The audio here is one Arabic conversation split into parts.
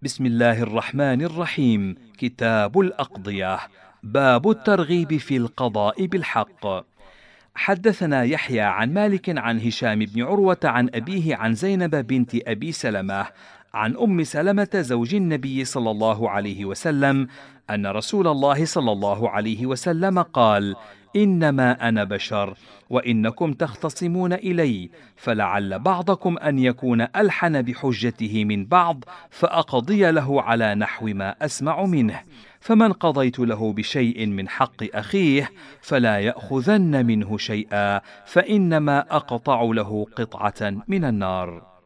بسم الله الرحمن الرحيم. كتاب الأقضية. باب الترغيب في القضاء بالحق. حدثنا يحيى عن مالك عن هشام بن عروة عن أبيه عن زينب بنت أبي سلمة عن أم سلمة زوج النبي صلى الله عليه وسلم أن رسول الله صلى الله عليه وسلم قال: إنما أنا بشر وإنكم تختصمون إلي، فلعل بعضكم أن يكون ألحن بحجته من بعض، فأقضي له على نحو ما أسمع منه، فمن قضيت له بشيء من حق أخيه فلا يأخذن منه شيئا، فإنما أقطع له قطعة من النار.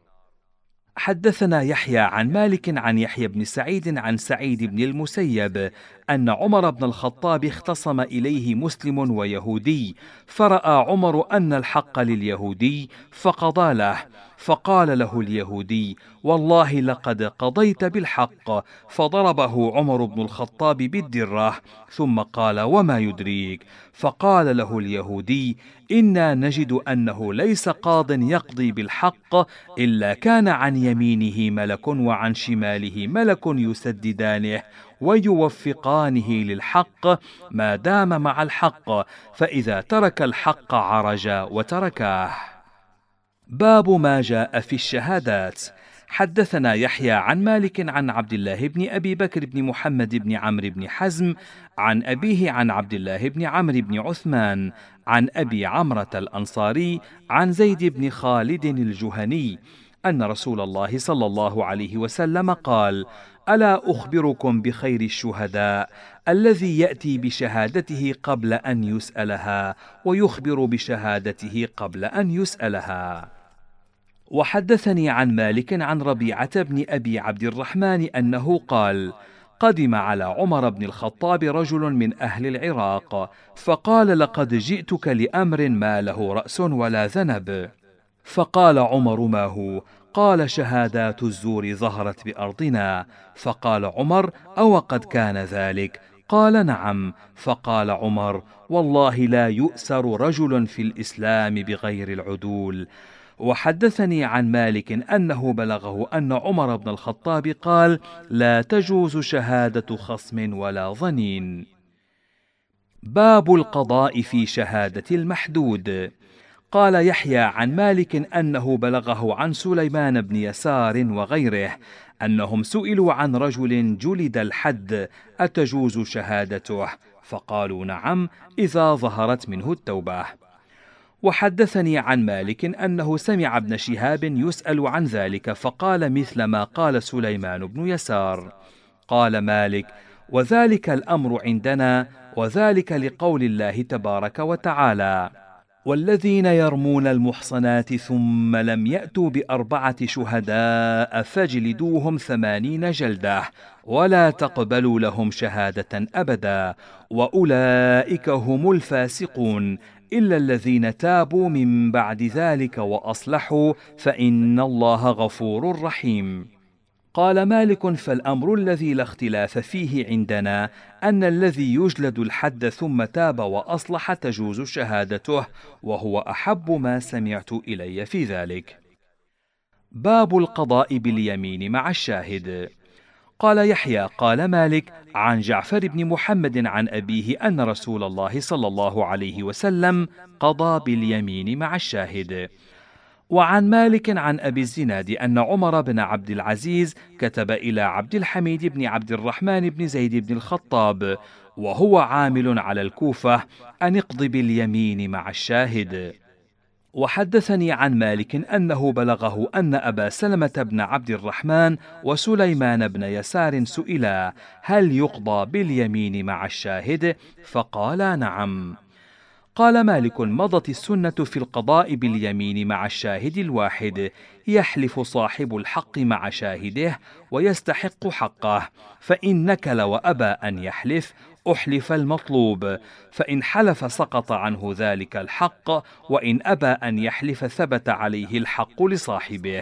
حدثنا يحيى عن مالك عن يحيى بن سعيد عن سعيد بن المسيب أن عمر بن الخطاب اختصم إليه مسلم ويهودي، فرأى عمر أن الحق لليهودي فقضى له، فقال له اليهودي: والله لقد قضيت بالحق، فضربه عمر بن الخطاب بالدرة، ثم قال: وما يدريك؟ فقال له اليهودي: إنا نجد أنه ليس قاض يقضي بالحق إلا كان عن يمينه ملك وعن شماله ملك يسددانه ويوفقانه للحق ما دام مع الحق، فإذا ترك الحق عرج وتركاه. باب ما جاء في الشهادات. حدثنا يحيى عن مالك عن عبد الله بن أبي بكر بن محمد بن عمرو بن حزم عن أبيه عن عبد الله بن عمرو بن عثمان عن أبي عمرة الأنصاري عن زيد بن خالد الجهني أن رسول الله صلى الله عليه وسلم قال: ألا أخبركم بخير الشهداء الذي يأتي بشهادته قبل أن يسألها ويخبر بشهادته قبل أن يسألها. وحدثني عن مالك عن ربيعة بن أبي عبد الرحمن أنه قال: قدم على عمر بن الخطاب رجل من أهل العراق، فقال: لقد جئتك لأمر ما له رأس ولا ذنب. فقال عمر: ما هو؟ قال: شهادات الزور ظهرت بأرضنا. فقال عمر: أو قد كان ذلك؟ قال: نعم. فقال عمر: والله لا يؤسر رجل في الإسلام بغير العدول. وحدثني عن مالك أنه بلغه أن عمر بن الخطاب قال: لا تجوز شهادة خصم ولا ظنين. باب القضاء في شهادة المحدود. قال يحيى عن مالك أنه بلغه عن سليمان بن يسار وغيره أنهم سئلوا عن رجل جلد الحد أتجوز شهادته؟ فقالوا: نعم، إذا ظهرت منه التوبة. وحدثني عن مالك أنه سمع ابن شهاب يسأل عن ذلك فقال مثل ما قال سليمان بن يسار. قال مالك: وذلك الأمر عندنا، وذلك لقول الله تبارك وتعالى: والذين يرمون المحصنات ثم لم يأتوا بأربعة شهداء فاجلدوهم 80 جلدة ولا تقبلوا لهم شهادة أبدا، وأولئك هم الفاسقون، إلا الذين تابوا من بعد ذلك وأصلحوا فإن الله غفور رحيم. قال مالك: فالأمر الذي لا اختلاف فيه عندنا أن الذي يجلد الحد ثم تاب وأصلح تجوز شهادته، وهو أحب ما سمعت إلي في ذلك. باب القضاء باليمين مع الشاهد. قال يحيى قال مالك عن جعفر بن محمد عن أبيه أن رسول الله صلى الله عليه وسلم قضى باليمين مع الشاهد. وعن مالك عن أبي الزناد أن عمر بن عبد العزيز كتب إلى عبد الحميد بن عبد الرحمن بن زيد بن الخطاب وهو عامل على الكوفة أن اقض باليمين مع الشاهد. وحدثني عن مالك أنه بلغه أن أبا سلمة بن عبد الرحمن وسليمان بن يسار سئلا: هل يقضى باليمين مع الشاهد؟ فقالا: نعم. قال مالك: مضت السنة في القضاء باليمين مع الشاهد الواحد، يحلف صاحب الحق مع شاهده ويستحق حقه، فإن نكل وأبى أن يحلف أحلف المطلوب، فإن حلف سقط عنه ذلك الحق، وإن أبى أن يحلف ثبت عليه الحق لصاحبه.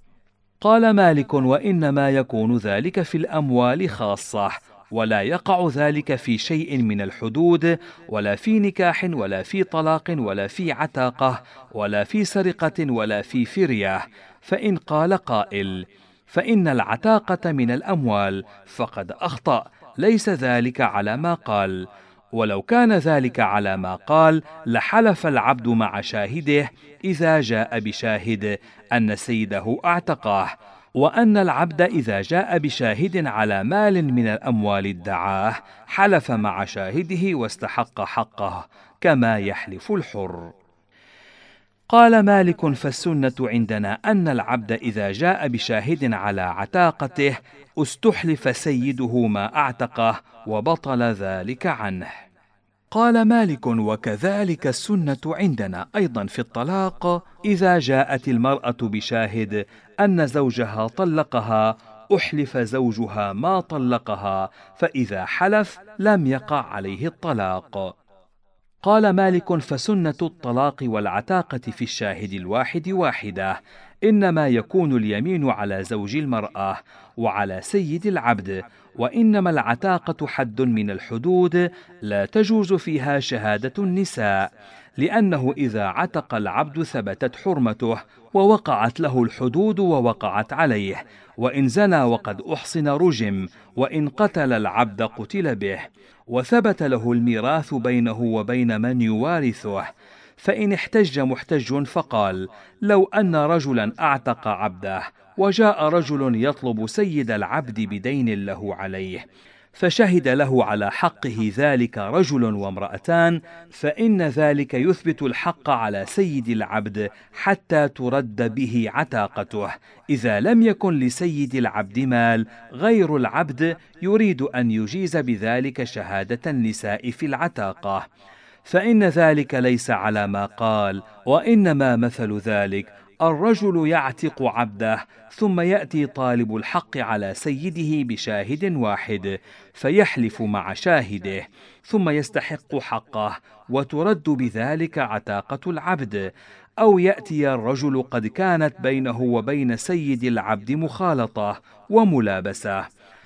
قال مالك: وإنما يكون ذلك في الأموال خاصة، ولا يقع ذلك في شيء من الحدود، ولا في نكاح ولا في طلاق ولا في عتاقة ولا في سرقة ولا في فرية. فإن قال قائل: فإن العتاقة من الأموال، فقد أخطأ، ليس ذلك على ما قال. ولو كان ذلك على ما قال لحلف العبد مع شاهده إذا جاء بشاهد أن سيده أعتقاه، وأن العبد إذا جاء بشاهد على مال من الأموال ادعاه حلف مع شاهده واستحق حقه كما يحلف الحر. قال مالك: فالسنة عندنا أن العبد إذا جاء بشاهد على عتاقته استحلف سيده ما أعتقه وبطل ذلك عنه. قال مالك: وكذلك السنة عندنا أيضا في الطلاق، إذا جاءت المرأة بشاهد أن زوجها طلقها أحلف زوجها ما طلقها، فإذا حلف لم يقع عليه الطلاق. قال مالك: فسنة الطلاق والعتاقة في الشاهد الواحد واحدة، إنما يكون اليمين على زوج المرأة وعلى سيد العبد، وإنما العتاقة حد من الحدود لا تجوز فيها شهادة النساء، لأنه إذا عتق العبد ثبتت حرمته ووقعت له الحدود ووقعت عليه، وإن زنى وقد أحصن رجم، وإن قتل العبد قتل به، وثبت له الميراث بينه وبين من يوارثه. فإن احتج محتج فقال: لو أن رجلا أعتق عبده وجاء رجل يطلب سيد العبد بدين له عليه، فشهد له على حقه ذلك رجل وامرأتان، فإن ذلك يثبت الحق على سيد العبد حتى ترد به عتاقته، إذا لم يكن لسيد العبد مال غير العبد يريد أن يجيز بذلك شهادة النساء في العتاقة، فإن ذلك ليس على ما قال، وإنما مثل ذلك: الرجل يعتق عبده ثم يأتي طالب الحق على سيده بشاهد واحد فيحلف مع شاهده ثم يستحق حقه وترد بذلك عتاقة العبد، أو يأتي الرجل قد كانت بينه وبين سيد العبد مخالطة وملابسة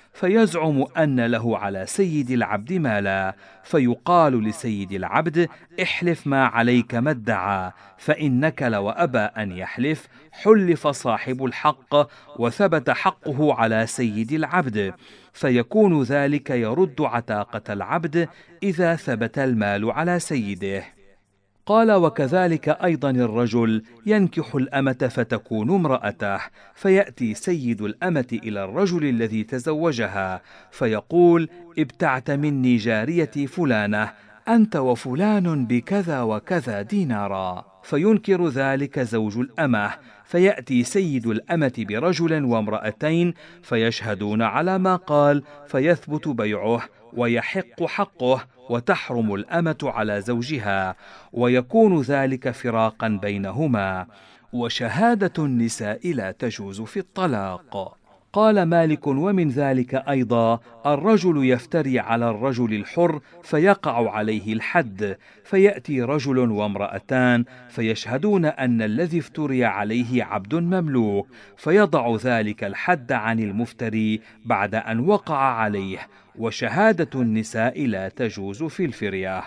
فيزعم أن له على سيد العبد مالا، فيقال لسيد العبد: احلف ما عليك ما ادعى، فإن نكل وأبى أن يحلف حلف صاحب الحق وثبت حقه على سيد العبد، فيكون ذلك يرد عتاقة العبد إذا ثبت المال على سيده. قال: وكذلك أيضا الرجل ينكح الأمة فتكون امرأته، فيأتي سيد الأمة إلى الرجل الذي تزوجها فيقول: ابتعت مني جاريتي فلانة، أنت وفلان بكذا وكذا دينارا، فينكر ذلك زوج الأمة، فيأتي سيد الأمة برجل وامرأتين فيشهدون على ما قال، فيثبت بيعه ويحق حقه وتحرم الأمة على زوجها، ويكون ذلك فراقا بينهما، وشهادة النساء لا تجوز في الطلاق. قال مالك: ومن ذلك أيضا الرجل يفتري على الرجل الحر فيقع عليه الحد، فيأتي رجل وامرأتان فيشهدون أن الذي افتري عليه عبد مملوك، فيضع ذلك الحد عن المفتري بعد أن وقع عليه، وشهادة النساء لا تجوز في الفرية.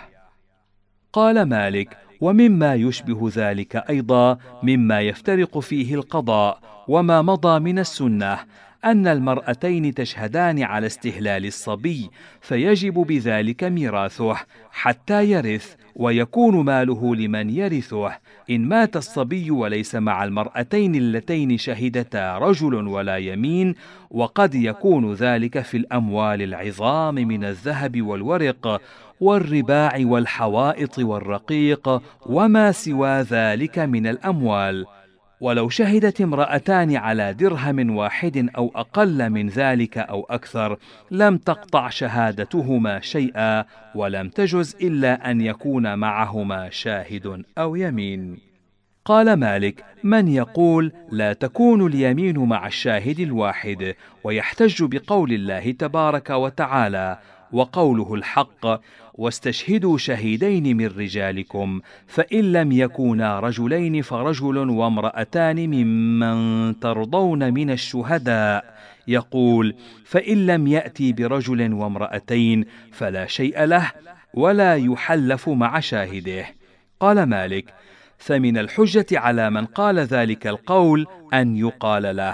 قال مالك: ومما يشبه ذلك أيضا مما يفترق فيه القضاء وما مضى من السنة أن المرأتين تشهدان على استهلال الصبي، فيجب بذلك ميراثه حتى يرث، ويكون ماله لمن يرثه. إن مات الصبي وليس مع المرأتين اللتين شهدتا رجل ولا يمين، وقد يكون ذلك في الأموال العظام من الذهب والورق والرباع والحوائط والرقيق وما سوى ذلك من الأموال. ولو شهدت امرأتان على درهم واحد أو أقل من ذلك أو أكثر لم تقطع شهادتهما شيئا، ولم تجز إلا أن يكون معهما شاهد أو يمين. قال مالك: من يقول لا تكون اليمين مع الشاهد الواحد، ويحتج بقول الله تبارك وتعالى وقوله الحق: واستشهدوا شهيدين من رجالكم، فإن لم يكونا رجلين فرجل وامرأتان ممن ترضون من الشهداء، يقول: فإن لم يأتي برجل وامرأتين فلا شيء له ولا يحلف مع شاهده. قال مالك: فمن الحجة على من قال ذلك القول أن يقال له: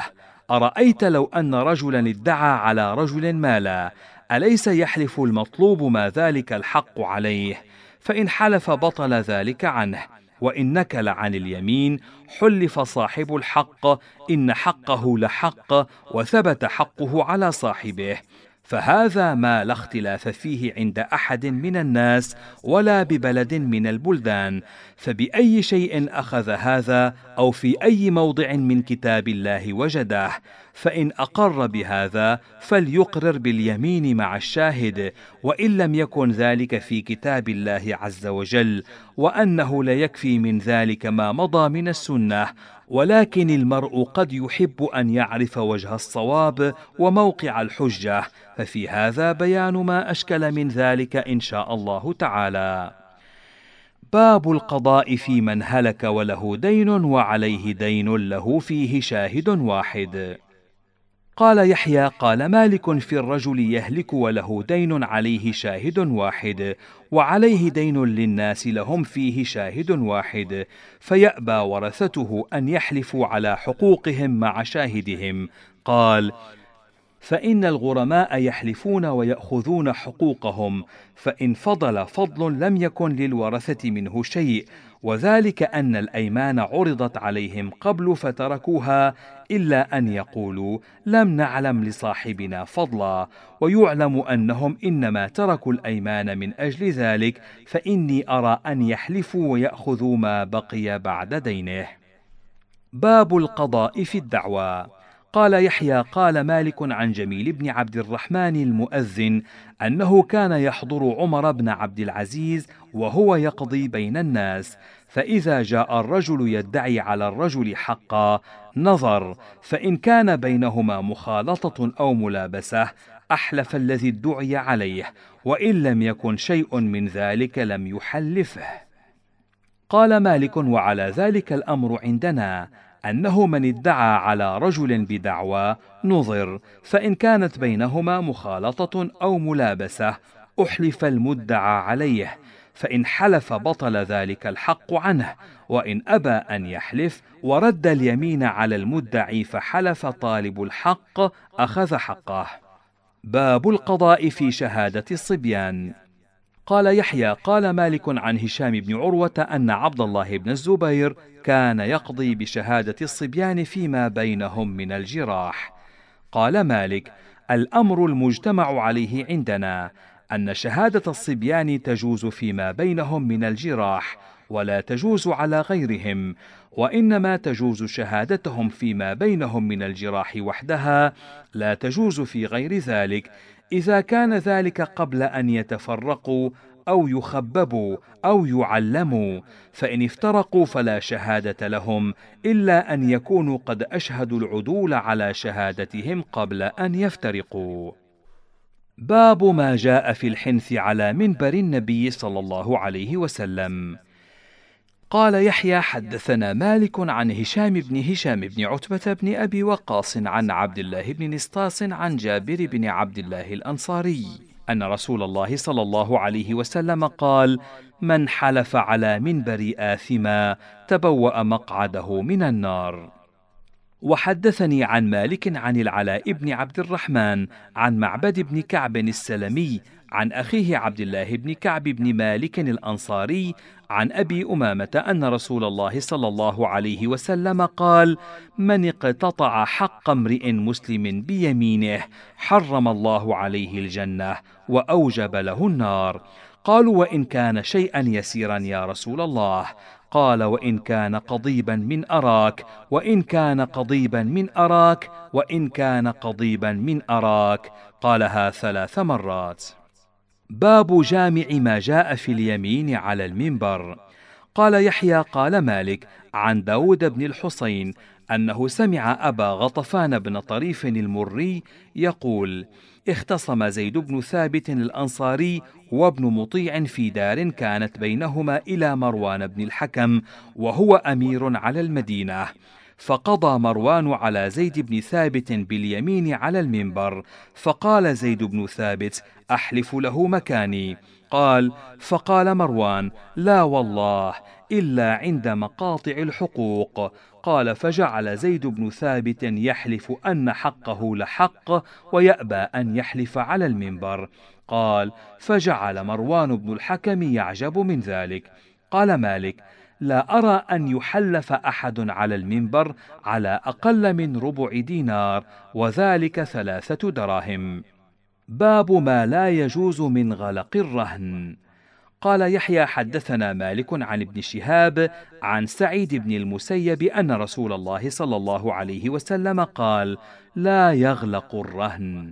أرأيت لو أن رجلا ادعى على رجل مالا، أليس يحلف المطلوب ما ذلك الحق عليه؟ فإن حلف بطل ذلك عنه، وإن نكل عن اليمين حلف صاحب الحق إن حقه لحق وثبت حقه على صاحبه. فهذا ما لا اختلاف فيه عند أحد من الناس ولا ببلد من البلدان، فبأي شيء أخذ هذا أو في أي موضع من كتاب الله وجده؟ فإن أقر بهذا فليقرر باليمين مع الشاهد، وإن لم يكن ذلك في كتاب الله عز وجل، وأنه لا يكفي من ذلك ما مضى من السنة، ولكن المرء قد يحب أن يعرف وجه الصواب وموقع الحجة، ففي هذا بيان ما أشكل من ذلك إن شاء الله تعالى. باب القضاء في من هلك وله دين وعليه دين له فيه شاهد واحد. قال يحيى قال مالك في الرجل يهلك وله دين عليه شاهد واحد، وعليه دين للناس لهم فيه شاهد واحد، فيأبى ورثته أن يحلفوا على حقوقهم مع شاهدهم. قال: فإن الغرماء يحلفون ويأخذون حقوقهم، فإن فضل فضل لم يكن للورثة منه شيء، وذلك أن الأيمان عرضت عليهم قبل فتركوها، إلا أن يقولوا لم نعلم لصاحبنا فضلا، ويعلم أنهم إنما تركوا الأيمان من أجل ذلك، فإني أرى أن يحلفوا ويأخذوا ما بقي بعد دينه. باب القضاء في الدعوى. قال يحيى قال مالك عن جميل بن عبد الرحمن المؤذن أنه كان يحضر عمر بن عبد العزيز وهو يقضي بين الناس، فإذا جاء الرجل يدعي على الرجل حقا نظر، فإن كان بينهما مخالطة أو ملابسة أحلف الذي ادعي عليه، وإن لم يكن شيء من ذلك لم يحلفه. قال مالك: وعلى ذلك الأمر عندنا، أنه من ادعى على رجل بدعوى نظر، فإن كانت بينهما مخالطة أو ملابسة أحلف المدعى عليه، فإن حلف بطل ذلك الحق عنه، وإن أبى أن يحلف ورد اليمين على المدعي فحلف طالب الحق أخذ حقه. باب القضاء في شهادة الصبيان. قال يحيى قال مالك عن هشام بن عروة أن عبد الله بن الزبير كان يقضي بشهادة الصبيان فيما بينهم من الجراح. قال مالك: الأمر المجتمع عليه عندنا أن شهادة الصبيان تجوز فيما بينهم من الجراح، ولا تجوز على غيرهم، وإنما تجوز شهادتهم فيما بينهم من الجراح وحدها، لا تجوز في غير ذلك، إذا كان ذلك قبل أن يتفرقوا أو يخببوا أو يعلموا، فإن افترقوا فلا شهادة لهم إلا أن يكونوا قد أشهدوا العدول على شهادتهم قبل أن يفترقوا. باب ما جاء في الحنث على منبر النبي صلى الله عليه وسلم. قال يحيى حدثنا مالك عن هشام بن عتبة بن أبي وقاص عن عبد الله بن نسطاس عن جابر بن عبد الله الأنصاري أن رسول الله صلى الله عليه وسلم قال: من حلف على منبر آثما تبوأ مقعده من النار. وحدثني عن مالك عن العلاء بن عبد الرحمن عن معبد بن كعب السلمي عن أخيه عبد الله بن كعب بن مالك الأنصاري عن أبي أمامة أن رسول الله صلى الله عليه وسلم قال: من اقتطع حق امرئ مسلم بيمينه حرم الله عليه الجنة وأوجب له النار. قالوا: وإن كان شيئا يسيرا يا رسول الله؟ قال: وإن كان قضيبا من أراك، وإن كان قضيبا من أراك، وإن كان قضيبا من أراك. قالها 3 مرات. باب جامع ما جاء في اليمين على المنبر. قال يحيى قال مالك عن داود بن الحصين أنه سمع أبا غطفان بن طريف المري يقول: اختصم زيد بن ثابت الأنصاري وابن مطيع في دار كانت بينهما إلى مروان بن الحكم وهو أمير على المدينة، فقضى مروان على زيد بن ثابت باليمين على المنبر، فقال زيد بن ثابت: أحلف له مكاني. قال: فقال مروان: لا والله إلا عند مقاطع الحقوق. قال: فجعل زيد بن ثابت يحلف أن حقه لحق ويأبى أن يحلف على المنبر. قال: فجعل مروان بن الحكم يعجب من ذلك. قال مالك: لا أرى أن يحلف أحد على المنبر على أقل من 4 دينار، وذلك 3 دراهم. باب ما لا يجوز من غلق الرهن. قال يحيى: حدثنا مالك عن ابن شهاب عن سعيد بن المسيب أن رسول الله صلى الله عليه وسلم قال: لا يغلق الرهن.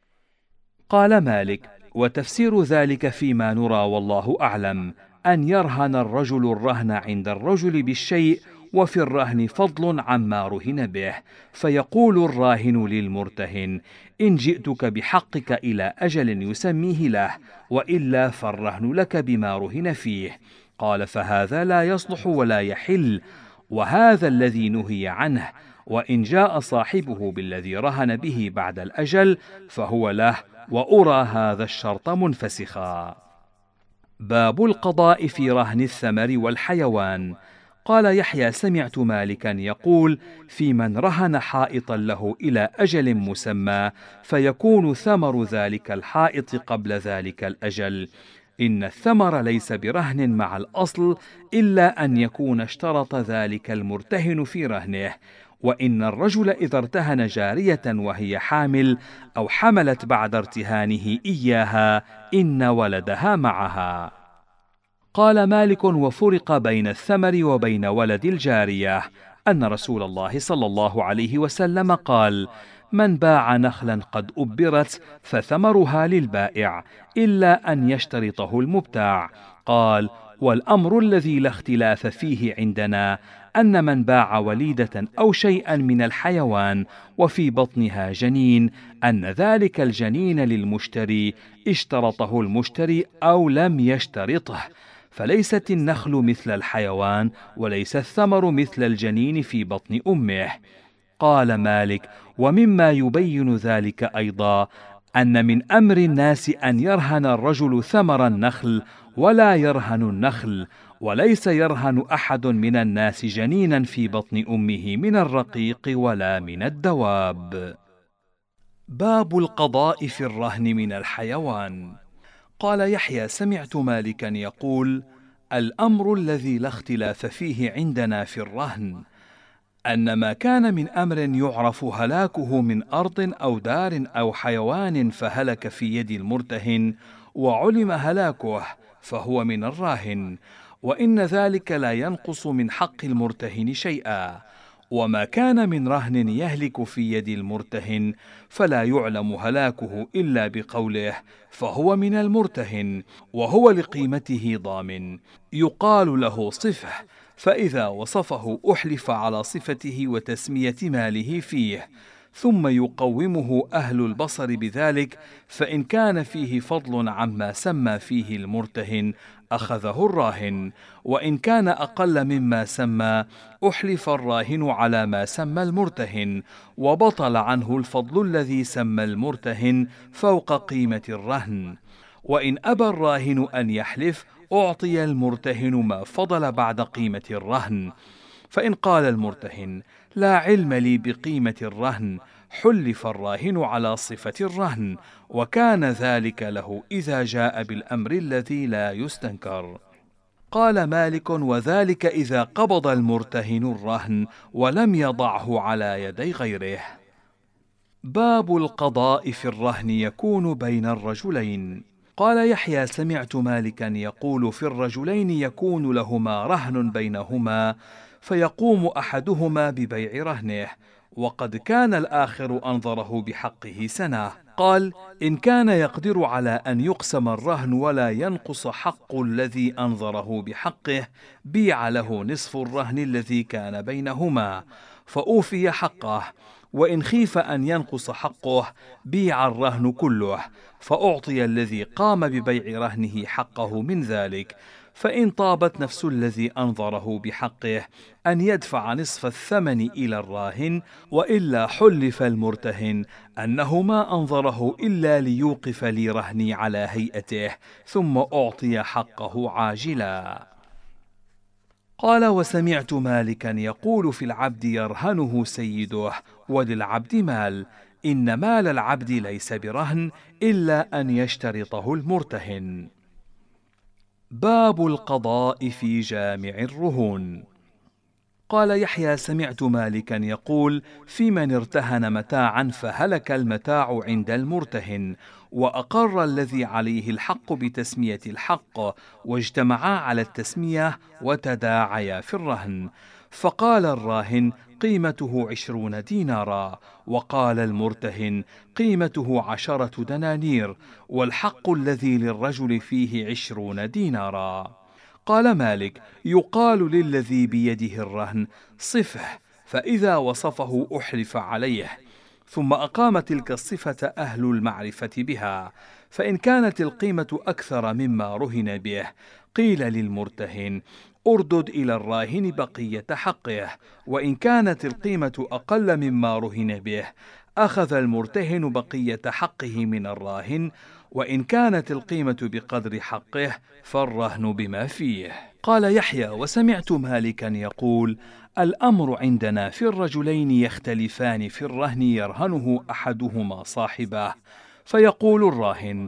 قال مالك: وتفسير ذلك فيما نرى والله أعلم أن يرهن الرجل الرهن عند الرجل بالشيء، وفي الرهن فضل عما رهن به، فيقول الراهن للمرتهن: إن جئتك بحقك إلى أجل يسميه له، وإلا فالرهن لك بما رهن فيه. قال: فهذا لا يصلح ولا يحل، وهذا الذي نهي عنه، وإن جاء صاحبه بالذي رهن به بعد الأجل فهو له، وأرى هذا الشرط منفسخا. باب القضاء في رهن الثمر والحيوان. قال يحيى: سمعت مالكا يقول في من رهن حائطا له إلى أجل مسمى فيكون ثمر ذلك الحائط قبل ذلك الأجل: إن الثمر ليس برهن مع الأصل إلا أن يكون اشترط ذلك المرتهن في رهنه. وإن الرجل إذا ارتهن جارية وهي حامل أو حملت بعد ارتهانه إياها إن ولدها معها. قال مالك: وفرق بين الثمر وبين ولد الجارية أن رسول الله صلى الله عليه وسلم قال: من باع نخلا قد أبرت فثمرها للبائع إلا أن يشترطه المبتاع. قال: والأمر الذي لا اختلاف فيه عندنا أن من باع وليدة أو شيئا من الحيوان وفي بطنها جنين أن ذلك الجنين للمشتري، اشترطه المشتري أو لم يشترطه، فليست النخل مثل الحيوان وليس الثمر مثل الجنين في بطن أمه. قال مالك: ومما يبين ذلك أيضا أن من أمر الناس أن يرهن الرجل ثمر النخل ولا يرهن النخل، وليس يرهن أحد من الناس جنينا في بطن أمه من الرقيق ولا من الدواب. باب القضاء في الرهن من الحيوان. قال يحيى: سمعت مالكا يقول: الأمر الذي لا اختلاف فيه عندنا في الرهن أن ما كان من أمر يعرف هلاكه من أرض أو دار أو حيوان فهلك في يد المرتهن وعلم هلاكه فهو من الراهن، وإن ذلك لا ينقص من حق المرتهن شيئا. وما كان من رهن يهلك في يد المرتهن فلا يعلم هلاكه إلا بقوله فهو من المرتهن، وهو لقيمته ضامن، يقال له صفه، فإذا وصفه أحلف على صفته وتسمية ماله فيه، ثم يقومه أهل البصر بذلك، فإن كان فيه فضل عما سمى فيه المرتهن أخذه الراهن، وإن كان أقل مما سمى أحلف الراهن على ما سمى المرتهن، وبطل عنه الفضل الذي سمى المرتهن فوق قيمة الرهن. وإن أبى الراهن أن يحلف أعطي المرتهن ما فضل بعد قيمة الرهن. فإن قال المرتهن: لا علم لي بقيمة الرهن، حلف الراهن على صفة الرهن، وكان ذلك له إذا جاء بالأمر الذي لا يستنكر. قال مالك: وذلك إذا قبض المرتهن الرهن ولم يضعه على يدي غيره. باب القضاء في الرهن يكون بين الرجلين. قال يحيى: سمعت مالكا يقول في الرجلين يكون لهما رهن بينهما فيقوم أحدهما ببيع رهنه، وقد كان الآخر أنظره بحقه سنة. قال: إن كان يقدر على أن يقسم الرهن ولا ينقص حق الذي أنظره بحقه بيع له نصف الرهن الذي كان بينهما فأوفي حقه، وإن خيف أن ينقص حقه بيع الرهن كله فأعطي الذي قام ببيع رهنه حقه من ذلك. فإن طابت نفس الذي أنظره بحقه أن يدفع نصف الثمن إلى الراهن، وإلا حلف المرتهن أنه ما أنظره إلا ليوقف لي رهني على هيئته، ثم أعطي حقه عاجلا. قال: وسمعت مالكا يقول في العبد يرهنه سيده وللعبد مال، إن مال العبد ليس برهن إلا أن يشترطه المرتهن. باب القضاء في جامع الرهون. قال يحيى: سمعت مالكا يقول في من ارتهن متاعا فهلك المتاع عند المرتهن، وأقر الذي عليه الحق بتسمية الحق، واجتمعا على التسمية وتداعيا في الرهن، فقال الراهن: قيمته 20 دينارا، وقال المرتهن: قيمته 10 دنانير، والحق الذي للرجل فيه 20 دينارا. قال مالك: يقال للذي بيده الرهن: صفه، فإذا وصفه أحلف عليه، ثم أقام تلك الصفة أهل المعرفة بها، فإن كانت القيمة أكثر مما رهن به قيل للمرتهن: أردد إلى الراهن بقية حقه، وإن كانت القيمة أقل مما رهن به أخذ المرتهن بقية حقه من الراهن، وإن كانت القيمة بقدر حقه فالرهن بما فيه. قال يحيى: وسمعت مالكا يقول: الأمر عندنا في الرجلين يختلفان في الرهن يرهنه أحدهما صاحبه، فيقول الراهن: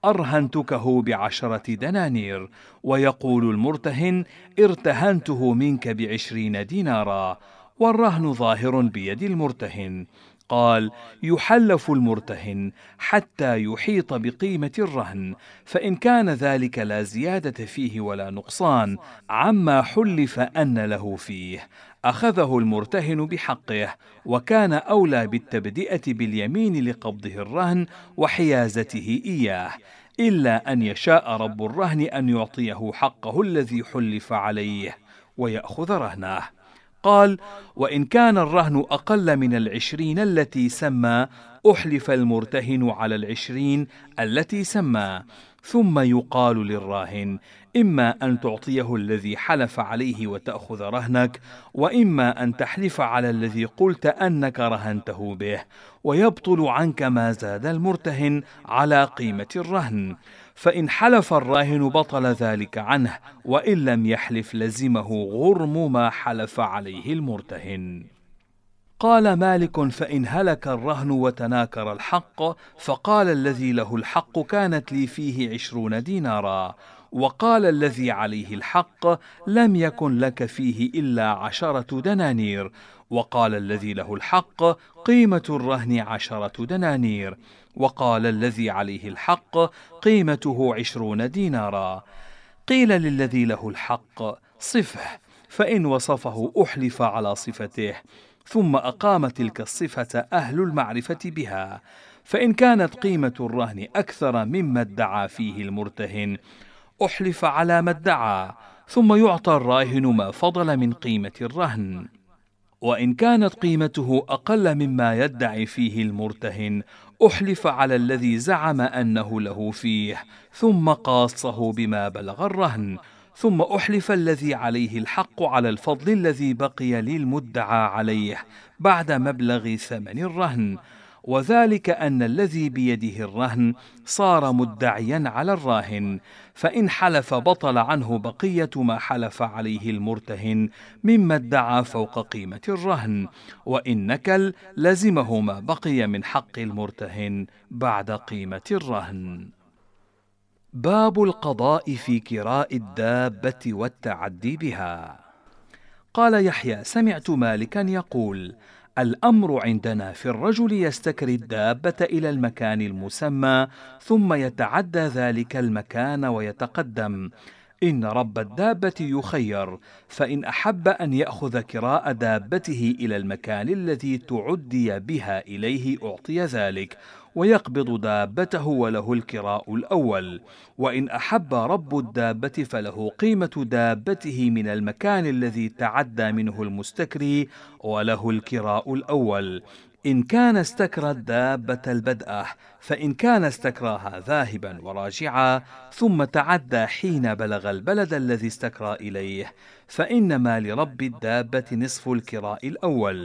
أرهنتكه ب10 دنانير، ويقول المرتهن: ارتهنته منك ب20 دينارا، والرهن ظاهر بيد المرتهن. قال: يحلف المرتهن حتى يحيط بقيمة الرهن، فإن كان ذلك لا زيادة فيه ولا نقصان عما حلف أن له فيه أخذه المرتهن بحقه، وكان أولى بالتبدئة باليمين لقبضه الرهن وحيازته إياه، إلا أن يشاء رب الرهن أن يعطيه حقه الذي حلف عليه ويأخذ رهنه. قال: وإن كان الرهن أقل من 20 التي سمى أحلف المرتهن على 20 التي سمى، ثم يقال للراهن: إما أن تعطيه الذي حلف عليه وتأخذ رهنك، وإما أن تحلف على الذي قلت أنك رهنته به، ويبطل عنك ما زاد المرتهن على قيمة الرهن. فإن حلف الراهن بطل ذلك عنه، وإن لم يحلف لزمه غرم ما حلف عليه المرتهن. قال مالك: فإن هلك الرهن وتناكر الحق، فقال الذي له الحق: كانت لي فيه 20 دينارا، وقال الذي عليه الحق: لم يكن لك فيه إلا 10 دنانير، وقال الذي له الحق: قيمة الرهن 10 دنانير، وقال الذي عليه الحق: قيمته 20 دينارا. قيل للذي له الحق: صفه، فإن وصفه أحلف على صفته، ثم أقام تلك الصفة أهل المعرفة بها، فإن كانت قيمة الرهن أكثر مما ادعى فيه المرتهن أحلف على ما ادعى، ثم يعطى الراهن ما فضل من قيمة الرهن، وإن كانت قيمته أقل مما يدعي فيه المرتهن أحلف على الذي زعم أنه له فيه، ثم قاصه بما بلغ الرهن، ثم أحلف الذي عليه الحق على الفضل الذي بقي للمدعى عليه بعد مبلغ ثمن الرهن، وذلك أن الذي بيده الرهن صار مدعيا على الراهن، فإن حلف بطل عنه بقية ما حلف عليه المرتهن مما ادعى فوق قيمة الرهن، وإن نكل لزمه ما بقي من حق المرتهن بعد قيمة الرهن. باب القضاء في كراء الدابة والتعدي بها. قال يحيى: سمعت مالكا يقول: الأمر عندنا في الرجل يستكري الدابة إلى المكان المسمى، ثم يتعدى ذلك المكان ويتقدم. إن رب الدابة يخير، فإن أحب أن يأخذ كراء دابته إلى المكان الذي تعدي بها إليه أعطي ذلك، ويقبض دابته وله الكراء الأول. وإن أحب رب الدابة فله قيمة دابته من المكان الذي تعدى منه المستكري، وله الكراء الأول، إن كان استكرى الدابة البدءة. فإن كان استكراها ذاهبا وراجعا ثم تعدى حين بلغ البلد الذي استكرى إليه، فإنما لرب الدابة نصف الكراء الأول،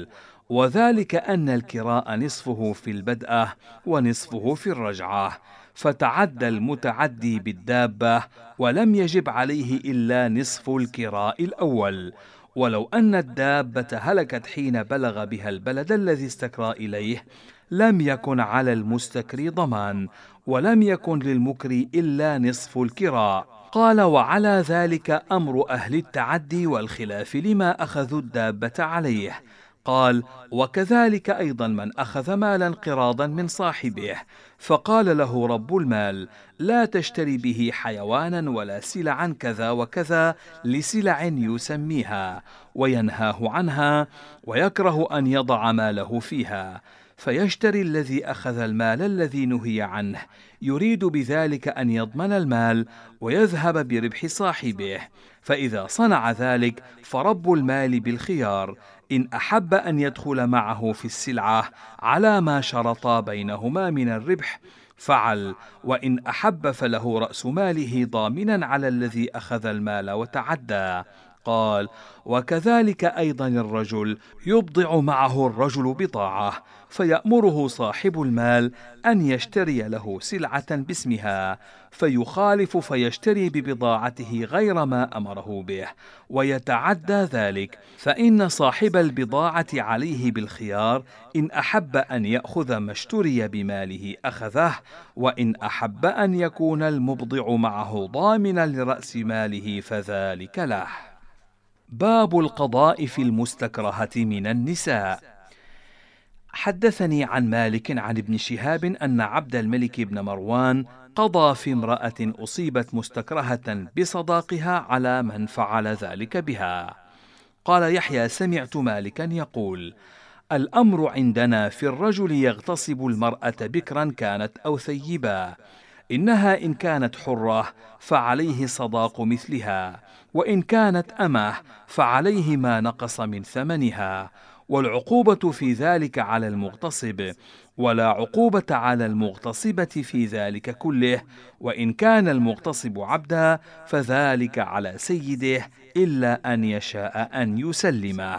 وذلك أن الكراء نصفه في البدءة ونصفه في الرجعة، فتعدى المتعدي بالدابة ولم يجب عليه إلا نصف الكراء الأول. ولو أن الدابة هلكت حين بلغ بها البلد الذي استكرى إليه لم يكن على المستكري ضمان، ولم يكن للمكري إلا نصف الكراء. قال: وعلى ذلك أمر أهل التعدي والخلاف لما أخذوا الدابة عليه. قال: وكذلك أيضا من أخذ مالا قراضا من صاحبه، فقال له رب المال: لا تشتري به حيوانا ولا سلعا كذا وكذا لسلع يسميها، وينهاه عنها، ويكره أن يضع ماله فيها، فيشتري الذي أخذ المال الذي نهي عنه، يريد بذلك أن يضمن المال ويذهب بربح صاحبه. فإذا صنع ذلك فرب المال بالخيار، إن أحب أن يدخل معه في السلعة على ما شرطا بينهما من الربح فعل، وإن أحب فله رأس ماله ضامنا على الذي أخذ المال وتعدى. قال: وكذلك أيضا الرجل يبضع معه الرجل بضاعة، فيأمره صاحب المال أن يشتري له سلعة باسمها، فيخالف فيشتري ببضاعته غير ما أمره به، ويتعدى ذلك، فإن صاحب البضاعة عليه بالخيار، إن أحب أن يأخذ ما اشتري بماله أخذه، وإن أحب أن يكون المبضع معه ضامنا لرأس ماله فذلك له. باب القضاء في المستكرهة من النساء. حدثني عن مالك عن ابن شهاب أن عبد الملك بن مروان قضى في امرأة أصيبت مستكرهة بصداقها على من فعل ذلك بها. قال يحيى: سمعت مالكا يقول: الأمر عندنا في الرجل يغتصب المرأة بكرا كانت أو ثيبا، إنها إن كانت حرة فعليه صداق مثلها، وإن كانت أمه فعليه ما نقص من ثمنها، والعقوبة في ذلك على المغتصب، ولا عقوبة على المغتصبة في ذلك كله، وإن كان المغتصب عبدا فذلك على سيده إلا أن يشاء أن يسلمه.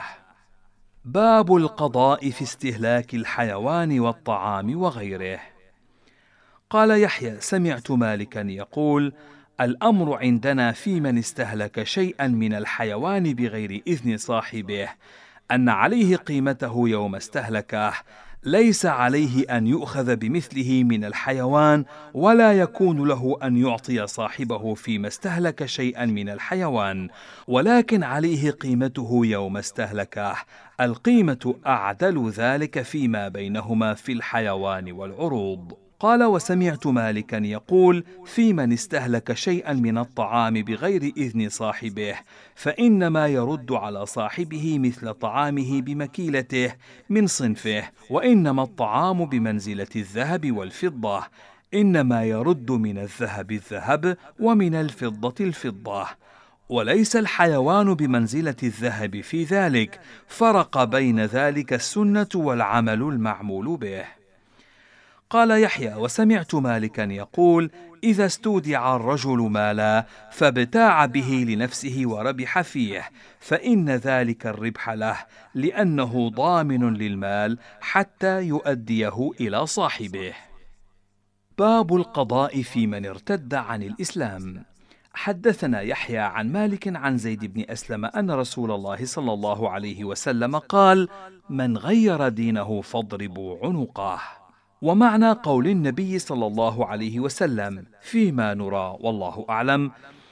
باب القضاء في استهلاك الحيوان والطعام وغيره. قال يحيى: سمعت مالكا يقول: الأمر عندنا في من استهلك شيئا من الحيوان بغير إذن صاحبه أن عليه قيمته يوم استهلكه، ليس عليه أن يؤخذ بمثله من الحيوان، ولا يكون له أن يعطي صاحبه فيما استهلك شيئا من الحيوان، ولكن عليه قيمته يوم استهلكه، القيمة أعدل ذلك فيما بينهما في الحيوان والعروض. قال: وسمعت مالكا يقول: في من استهلك شيئا من الطعام بغير إذن صاحبه فإنما يرد على صاحبه مثل طعامه بمكيلته من صنفه، وإنما الطعام بمنزلة الذهب والفضة، إنما يرد من الذهب الذهب ومن الفضة الفضة، وليس الحيوان بمنزلة الذهب في ذلك، فرق بين ذلك السنة والعمل المعمول به. قال يحيى: وسمعت مالكا يقول: إذا استودع الرجل مالا فابتاع به لنفسه وربح فيه فإن ذلك الربح له، لأنه ضامن للمال حتى يؤديه إلى صاحبه. باب القضاء في من ارتد عن الإسلام. حدثنا يحيى عن مالك عن زيد بن أسلم أن رسول الله صلى الله عليه وسلم قال: من غير دينه فاضربوا عنقه. ومعنى قول النبي صلى الله عليه وسلم فيما نرى والله أعلم: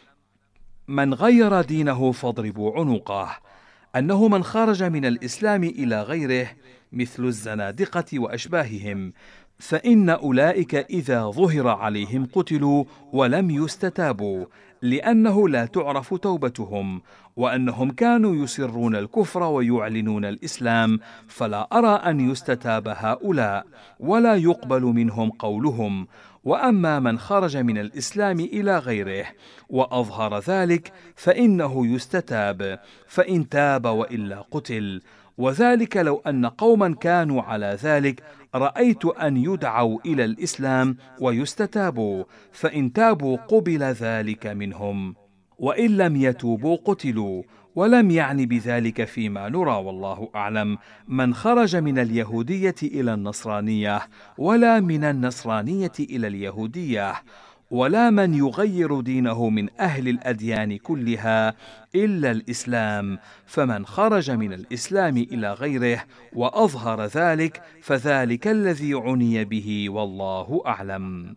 من غير دينه فاضربوا عنقه، أنه من خرج من الإسلام إلى غيره مثل الزنادقة وأشباههم، فإن أولئك إذا ظهر عليهم قتلوا ولم يستتابوا، لأنه لا تعرف توبتهم، وأنهم كانوا يسرون الكفر ويعلنون الإسلام، فلا أرى أن يستتاب هؤلاء ولا يقبل منهم قولهم. وأما من خرج من الإسلام إلى غيره وأظهر ذلك فإنه يستتاب، فإن تاب وإلا قتل. وذلك لو أن قوما كانوا على ذلك رأيت أن يدعوا إلى الإسلام ويستتابوا، فإن تابوا قبل ذلك منهم، وإن لم يتوبوا قتلوا. ولم يعني بذلك فيما نرى والله أعلم من خرج من اليهودية إلى النصرانية، ولا من النصرانية إلى اليهودية، ولا من يغير دينه من أهل الأديان كلها إلا الإسلام، فمن خرج من الإسلام إلى غيره وأظهر ذلك فذلك الذي عني به والله أعلم.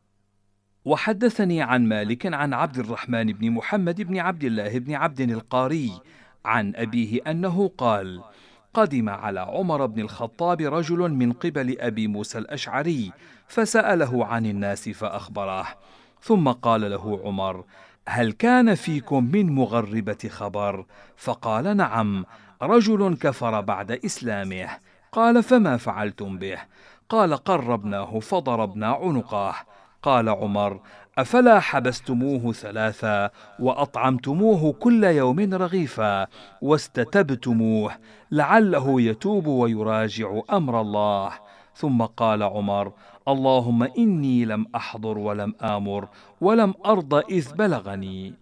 وحدثني عن مالك عن عبد الرحمن بن محمد بن عبد الله بن عبد القاري عن أبيه أنه قال: قدم على عمر بن الخطاب رجل من قبل أبي موسى الأشعري فسأله عن الناس فأخبره، ثم قال له عمر: هل كان فيكم من مغربة خبر؟ فقال: نعم، رجل كفر بعد إسلامه. قال: فما فعلتم به؟ قال: قربناه فضربنا عنقه. قال عمر: أفلا حبستموه 3 وأطعمتموه كل يوم رغيفا واستتبتموه لعله يتوب ويراجع أمر الله؟ ثم قال عمر: اللهم إني لم أحضر ولم آمر ولم أرض إذ بلغني.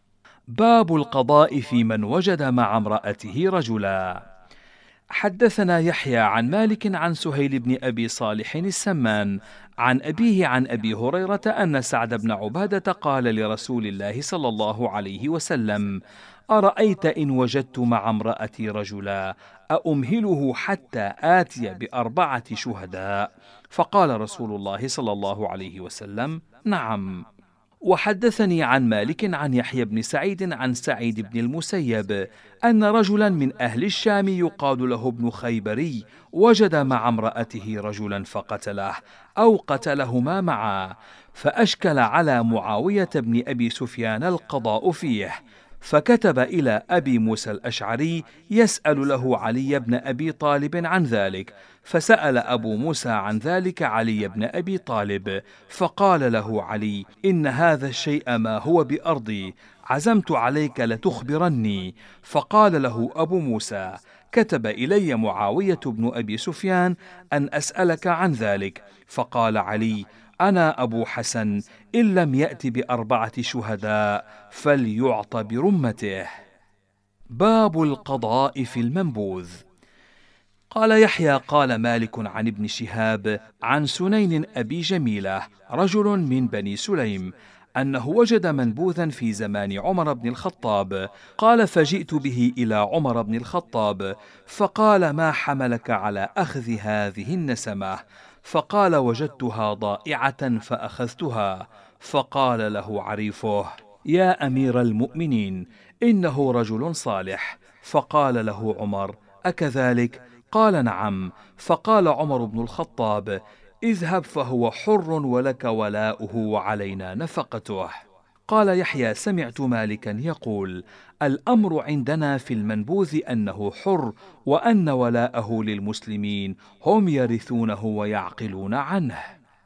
باب القضاء في من وجد مع امرأته رجلا. حدثنا يحيى عن مالك عن سهيل بن أبي صالح السمان عن أبيه عن أبي هريرة أن سعد بن عبادة قال لرسول الله صلى الله عليه وسلم: أرأيت إن وجدت مع امرأتي رجلا أأمهله حتى آتي ب4 شهداء؟ فقال رسول الله صلى الله عليه وسلم: نعم. وحدثني عن مالك عن يحيى بن سعيد عن سعيد بن المسيب أن رجلا من أهل الشام يقال له ابن خيبري وجد مع امرأته رجلا فقتله أو قتلهما معا، فأشكل على معاوية بن أبي سفيان القضاء فيه، فكتب إلى أبي موسى الأشعري يسأل له علي بن أبي طالب عن ذلك، فسأل أبو موسى عن ذلك علي بن أبي طالب، فقال له علي: إن هذا الشيء ما هو بأرضي، عزمت عليك لتخبرني. فقال له أبو موسى: كتب إلي معاوية بن أبي سفيان أن أسألك عن ذلك. فقال علي: أنا أبو حسن، إن لم يأت ب4 شهداء فليعط برمته. باب القضاء في المنبوذ. قال يحيى قال مالك عن ابن شهاب عن سنين أبي جميلة رجل من بني سليم أنه وجد منبوذا في زمان عمر بن الخطاب، قال: فجئت به إلى عمر بن الخطاب، فقال: ما حملك على أخذ هذه النسمة؟ فقال: وجدتها ضائعة فأخذتها. فقال له عريفه: يا أمير المؤمنين، إنه رجل صالح. فقال له عمر: أكذلك؟ قال: نعم. فقال عمر بن الخطاب: اذهب فهو حر ولك ولاؤه وعلينا نفقته. قال يحيى: سمعت مالكا يقول: الأمر عندنا في المنبوذ أنه حر، وأن ولاءه للمسلمين، هم يرثونه ويعقلون عنه.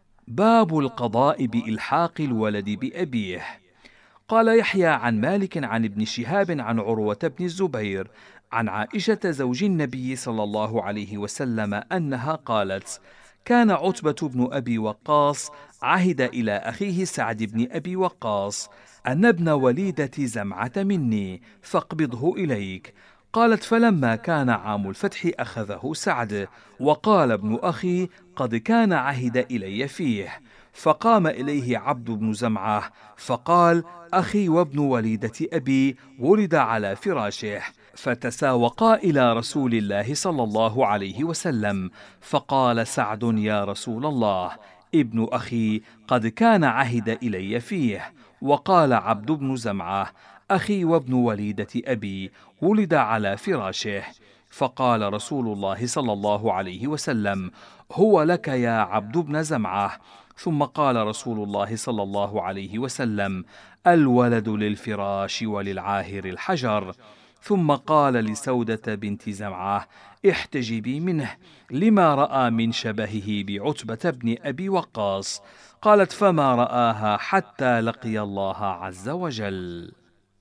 باب القضاء بإلحاق الولد بأبيه. قال يحيى عن مالك عن ابن شهاب عن عروة بن الزبير عن عائشة زوج النبي صلى الله عليه وسلم أنها قالت: كان عتبة بن أبي وقاص عهد إلى أخيه سعد بن أبي وقاص أن ابن وليدة زمعة مني فاقبضه إليك. قالت: فلما كان عام الفتح أخذه سعد، وقال ابن أخي: قد كان عهد إلي فيه. فقام إليه عبد بن زمعة فقال: أخي وابن وليدة أبي ولد على فراشه. فتساوقا إلى رسول الله صلى الله عليه وسلم، فقال سعد: يا رسول الله، ابن أخي قد كان عهد إلي فيه. وقال عبد بن زمعة: أخي وابن وليدة أبي ولد على فراشه. فقال رسول الله صلى الله عليه وسلم: هو لك يا عبد بن زمعة. ثم قال رسول الله صلى الله عليه وسلم: الولد للفراش وللعاهر الحجر. ثم قال لسودة بنت زمعة: احتجبي منه لما رأى من شبهه بعتبة بن أبي وقاص. قالت: فما رآها حتى لقي الله عز وجل.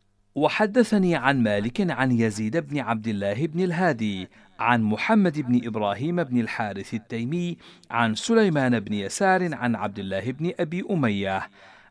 وحدثني عن مالك عن يزيد بن عبد الله بن الهادي عن محمد بن إبراهيم بن الحارث التيمي عن سليمان بن يسار عن عبد الله بن أبي أمية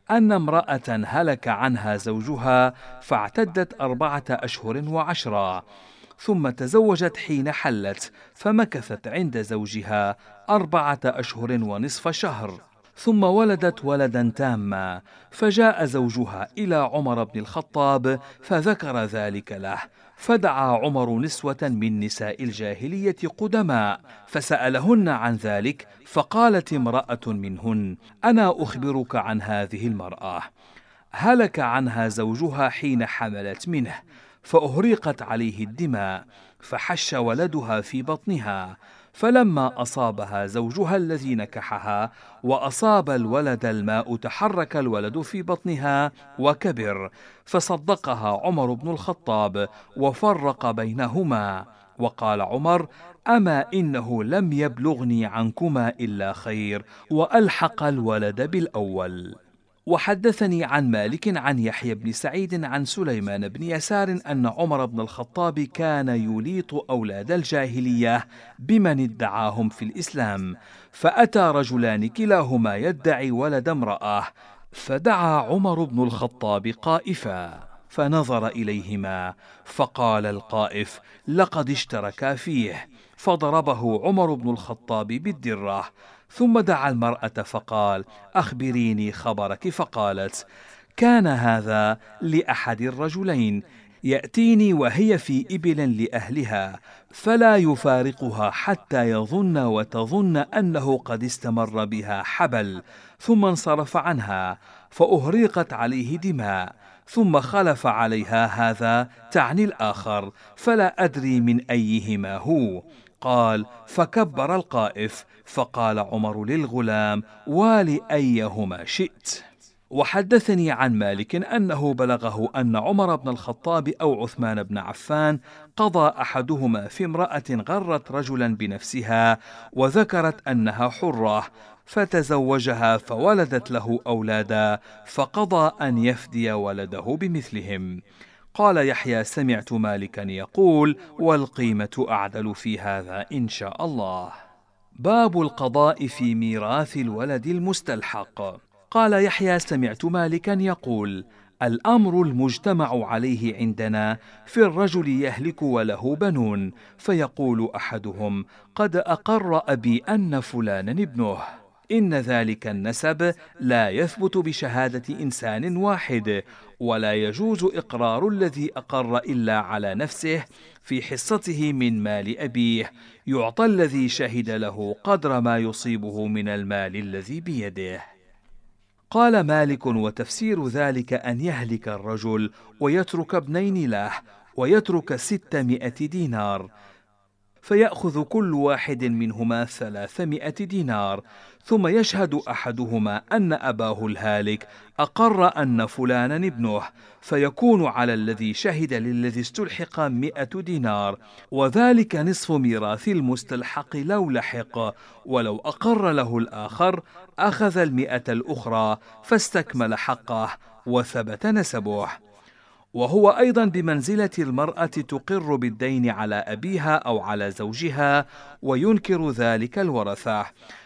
أن امرأة هلك عنها زوجها فاعتدت 4 أشهر و10، ثم تزوجت حين حلت، فمكثت عند زوجها 4 أشهر ونصف شهر، ثم ولدت ولدا تاما، فجاء زوجها إلى عمر بن الخطاب فذكر ذلك له، فدعا عمر نسوة من نساء الجاهلية قدماء فسألهن عن ذلك، فقالت امرأة منهن: أنا أخبرك عن هذه المرأة، هلك عنها زوجها حين حملت منه، فأهريقت عليه الدماء، فحش ولدها في بطنها، فلما أصابها زوجها الذي نكحها وأصاب الولد الماء تحرك الولد في بطنها وكبر، فصدقها عمر بن الخطاب وفرق بينهما، وقال عمر: أما إنه لم يبلغني عنكما إلا خير، وألحق الولد بالأول. وحدثني عن مالك عن يحيى بن سعيد عن سليمان بن يسار أن عمر بن الخطاب كان يليط أولاد الجاهلية بمن ادعاهم في الإسلام، فأتى رجلان كلاهما يدعي ولد امرأة، فدعا عمر بن الخطاب قائفا فنظر إليهما، فقال القائف: لقد اشتركا فيه، فضربه عمر بن الخطاب بالدرة، ثم دعا المرأة فقال: أخبريني خبرك، فقالت: كان هذا لأحد الرجلين، يأتيني وهي في إبل لأهلها، فلا يفارقها حتى يظن وتظن أنه قد استمر بها حبل، ثم انصرف عنها، فأهريقت عليه دماء، ثم خلف عليها هذا تعني الآخر، فلا أدري من أيهما هو. قال: فكبر القائف، فقال عمر للغلام: ولأيهما شئت. وحدثني عن مالك أنه بلغه أن عمر بن الخطاب أو عثمان بن عفان قضى أحدهما في امرأة غرت رجلا بنفسها وذكرت أنها حرة، فتزوجها فولدت له أولادا، فقضى أن يفدي ولده بمثلهم. قال يحيى: سمعت مالكا يقول: والقيمة أعدل في هذا إن شاء الله. باب القضاء في ميراث الولد المستلحق. قال يحيى: سمعت مالكا يقول: الأمر المجتمع عليه عندنا في الرجل يهلك وله بنون، فيقول أحدهم: قد أقر أبي أن فلانا ابنه، إن ذلك النسب لا يثبت بشهادة إنسان واحد، ولا يجوز إقرار الذي أقر إلا على نفسه في حصته من مال أبيه، يعطى الذي شهد له قدر ما يصيبه من المال الذي بيده. قال مالك: وتفسير ذلك أن يهلك الرجل ويترك ابنين له، ويترك 600 دينار، فيأخذ كل واحد منهما 300 دينار، ثم يشهد أحدهما أن أباه الهالك أقر أن فلانا ابنه، فيكون على الذي شهد للذي استلحق 100 دينار، وذلك نصف ميراث المستلحق لو لحق، ولو أقر له الآخر أخذ 100 الأخرى فاستكمل حقه وثبت نسبه. وهو أيضا بمنزلة المرأة تقر بالدين على أبيها أو على زوجها وينكر ذلك الورثة،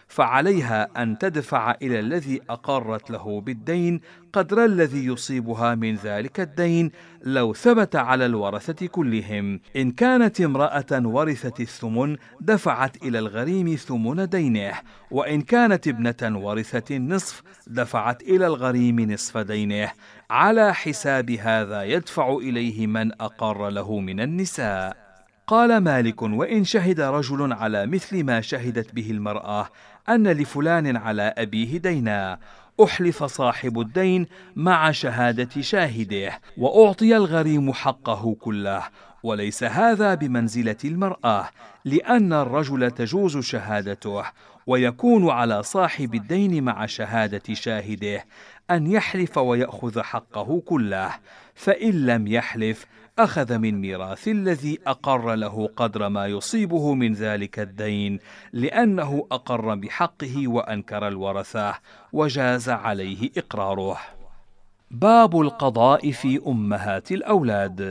فعليها أن تدفع إلى الذي أقرت له بالدين قدر الذي يصيبها من ذلك الدين لو ثبت على الورثة كلهم. إن كانت امرأة ورثت الثمن دفعت إلى الغريم ثمن دينه، وإن كانت ابنة ورثت النصف دفعت إلى الغريم نصف دينه، على حساب هذا يدفع إليه من أقر له من النساء. قال مالك: وإن شهد رجل على مثل ما شهدت به المرأة أن لفلان على أبيه دينا، أحلف صاحب الدين مع شهادة شاهده، وأعطي الغريم حقه كله، وليس هذا بمنزلة المرأة، لأن الرجل تجوز شهادته، ويكون على صاحب الدين مع شهادة شاهده أن يحلف ويأخذ حقه كله، فإن لم يحلف أخذ من ميراث الذي أقر له قدر ما يصيبه من ذلك الدين، لأنه أقر بحقه وأنكر الورثة وجاز عليه إقراره. باب القضاء في أمهات الأولاد.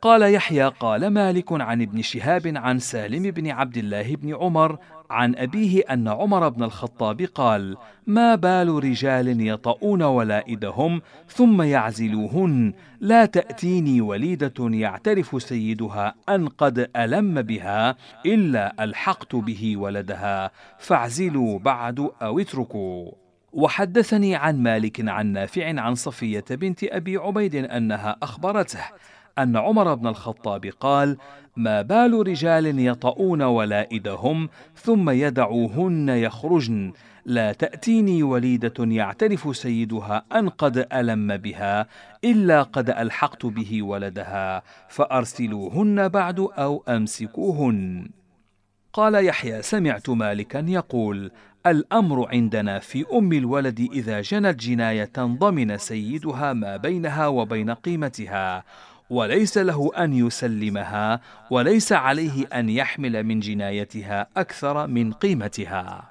قال يحيى قال مالك عن ابن شهاب عن سالم بن عبد الله بن عمر عن أبيه أن عمر بن الخطاب قال: ما بال رجال يطؤون ولائدهم ثم يعزلوهن، لا تأتيني وليدة يعترف سيدها أن قد ألم بها إلا ألحقت به ولدها، فاعزلوا بعد أو اتركوا. وحدثني عن مالك عن نافع عن صفية بنت أبي عبيد أنها أخبرته أن عمر بن الخطاب قال: ما بال رجال يطؤون ولائدهم ثم يدعوهن يخرجن، لا تأتيني وليدة يعترف سيدها أن قد ألم بها إلا قد ألحقت به ولدها، فأرسلوهن بعد أو أمسكوهن. قال يحيى: سمعت مالكا يقول: الأمر عندنا في أم الولد إذا جنت جناية ضمن سيدها ما بينها وبين قيمتها، وليس له أن يسلمها، وليس عليه أن يحمل من جنايتها أكثر من قيمتها.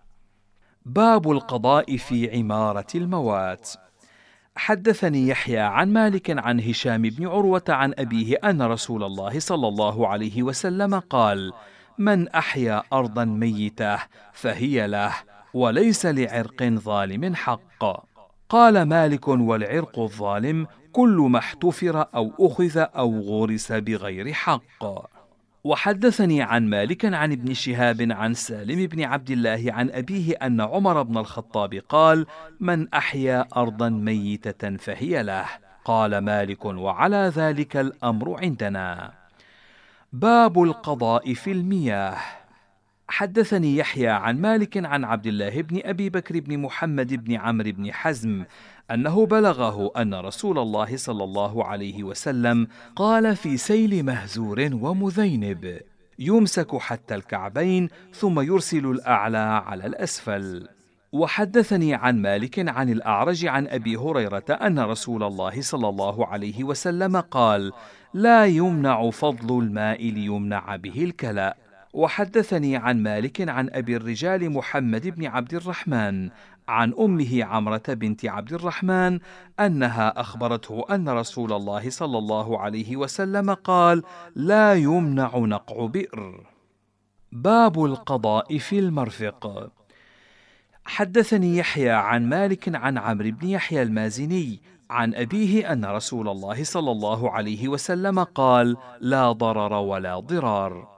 باب القضاء في عمارة الموات. حدثني يحيى عن مالك عن هشام بن عروة عن أبيه أن رسول الله صلى الله عليه وسلم قال: من أحيا أرضا ميتة فهي له، وليس لعرق ظالم حق. قال مالك: والعرق الظالم كل ما احتفر أو أخذ أو غورس بغير حق. وحدثني عن مالك عن ابن شهاب عن سالم بن عبد الله عن أبيه أن عمر بن الخطاب قال: من أحيا أرضا ميتة فهي له. قال مالك: وعلى ذلك الأمر عندنا. باب القضاء في المياه. حدثني يحيى عن مالك عن عبد الله بن أبي بكر بن محمد بن عمرو بن حزم أنه بلغه أن رسول الله صلى الله عليه وسلم قال في سيل مهزور ومذينب: يمسك حتى الكعبين ثم يرسل الأعلى على الأسفل. وحدثني عن مالك عن الأعرج عن أبي هريرة أن رسول الله صلى الله عليه وسلم قال: لا يمنع فضل الماء ليمنع به الكلأ. وحدثني عن مالك عن أبي الرجال محمد بن عبد الرحمن عن أمه عمرة بنت عبد الرحمن أنها أخبرته أن رسول الله صلى الله عليه وسلم قال: لا يمنع نقع بئر. باب القضاء في المرفق. حدثني يحيى عن مالك عن عمرو بن يحيى المازني عن أبيه أن رسول الله صلى الله عليه وسلم قال: لا ضرر ولا ضرار.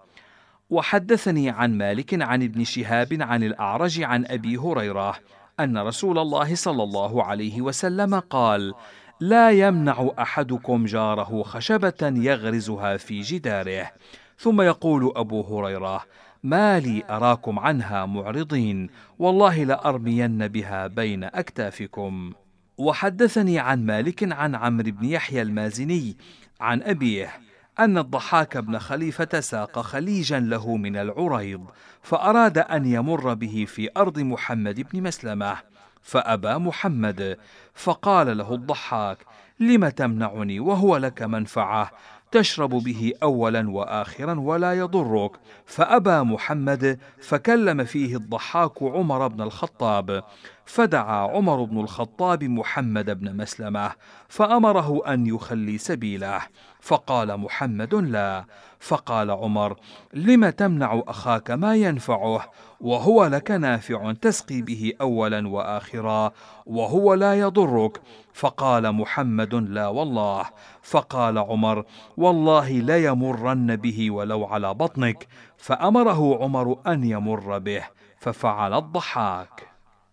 وحدثني عن مالك عن ابن شهاب عن الأعرج عن أبي هريرة أن رسول الله صلى الله عليه وسلم قال: لا يمنع أحدكم جاره خشبة يغرزها في جداره. ثم يقول أبو هريرة: ما لي أراكم عنها معرضين، والله لأرمين بها بين أكتافكم. وحدثني عن مالك عن عمرو بن يحيى المازني عن أبيه أن الضحاك بن خليفة ساق خليجا له من العريض، فأراد أن يمر به في أرض محمد بن مسلمة، فأبى محمد، فقال له الضحاك: لم تمنعني وهو لك منفعة، تشرب به أولا وآخرا ولا يضرك. فأبى محمد، فكلم فيه الضحاك عمر بن الخطاب، فدعا عمر بن الخطاب محمد بن مسلمة فأمره أن يخلي سبيله، فقال محمد: لا. فقال عمر: لم تمنع أخاك ما ينفعه وهو لك نافع تسقي به أولا وآخرا وهو لا يضرك؟ فقال محمد: لا والله. فقال عمر: والله ليمرن به ولو على بطنك. فأمره عمر أن يمر به، ففعل الضحاك.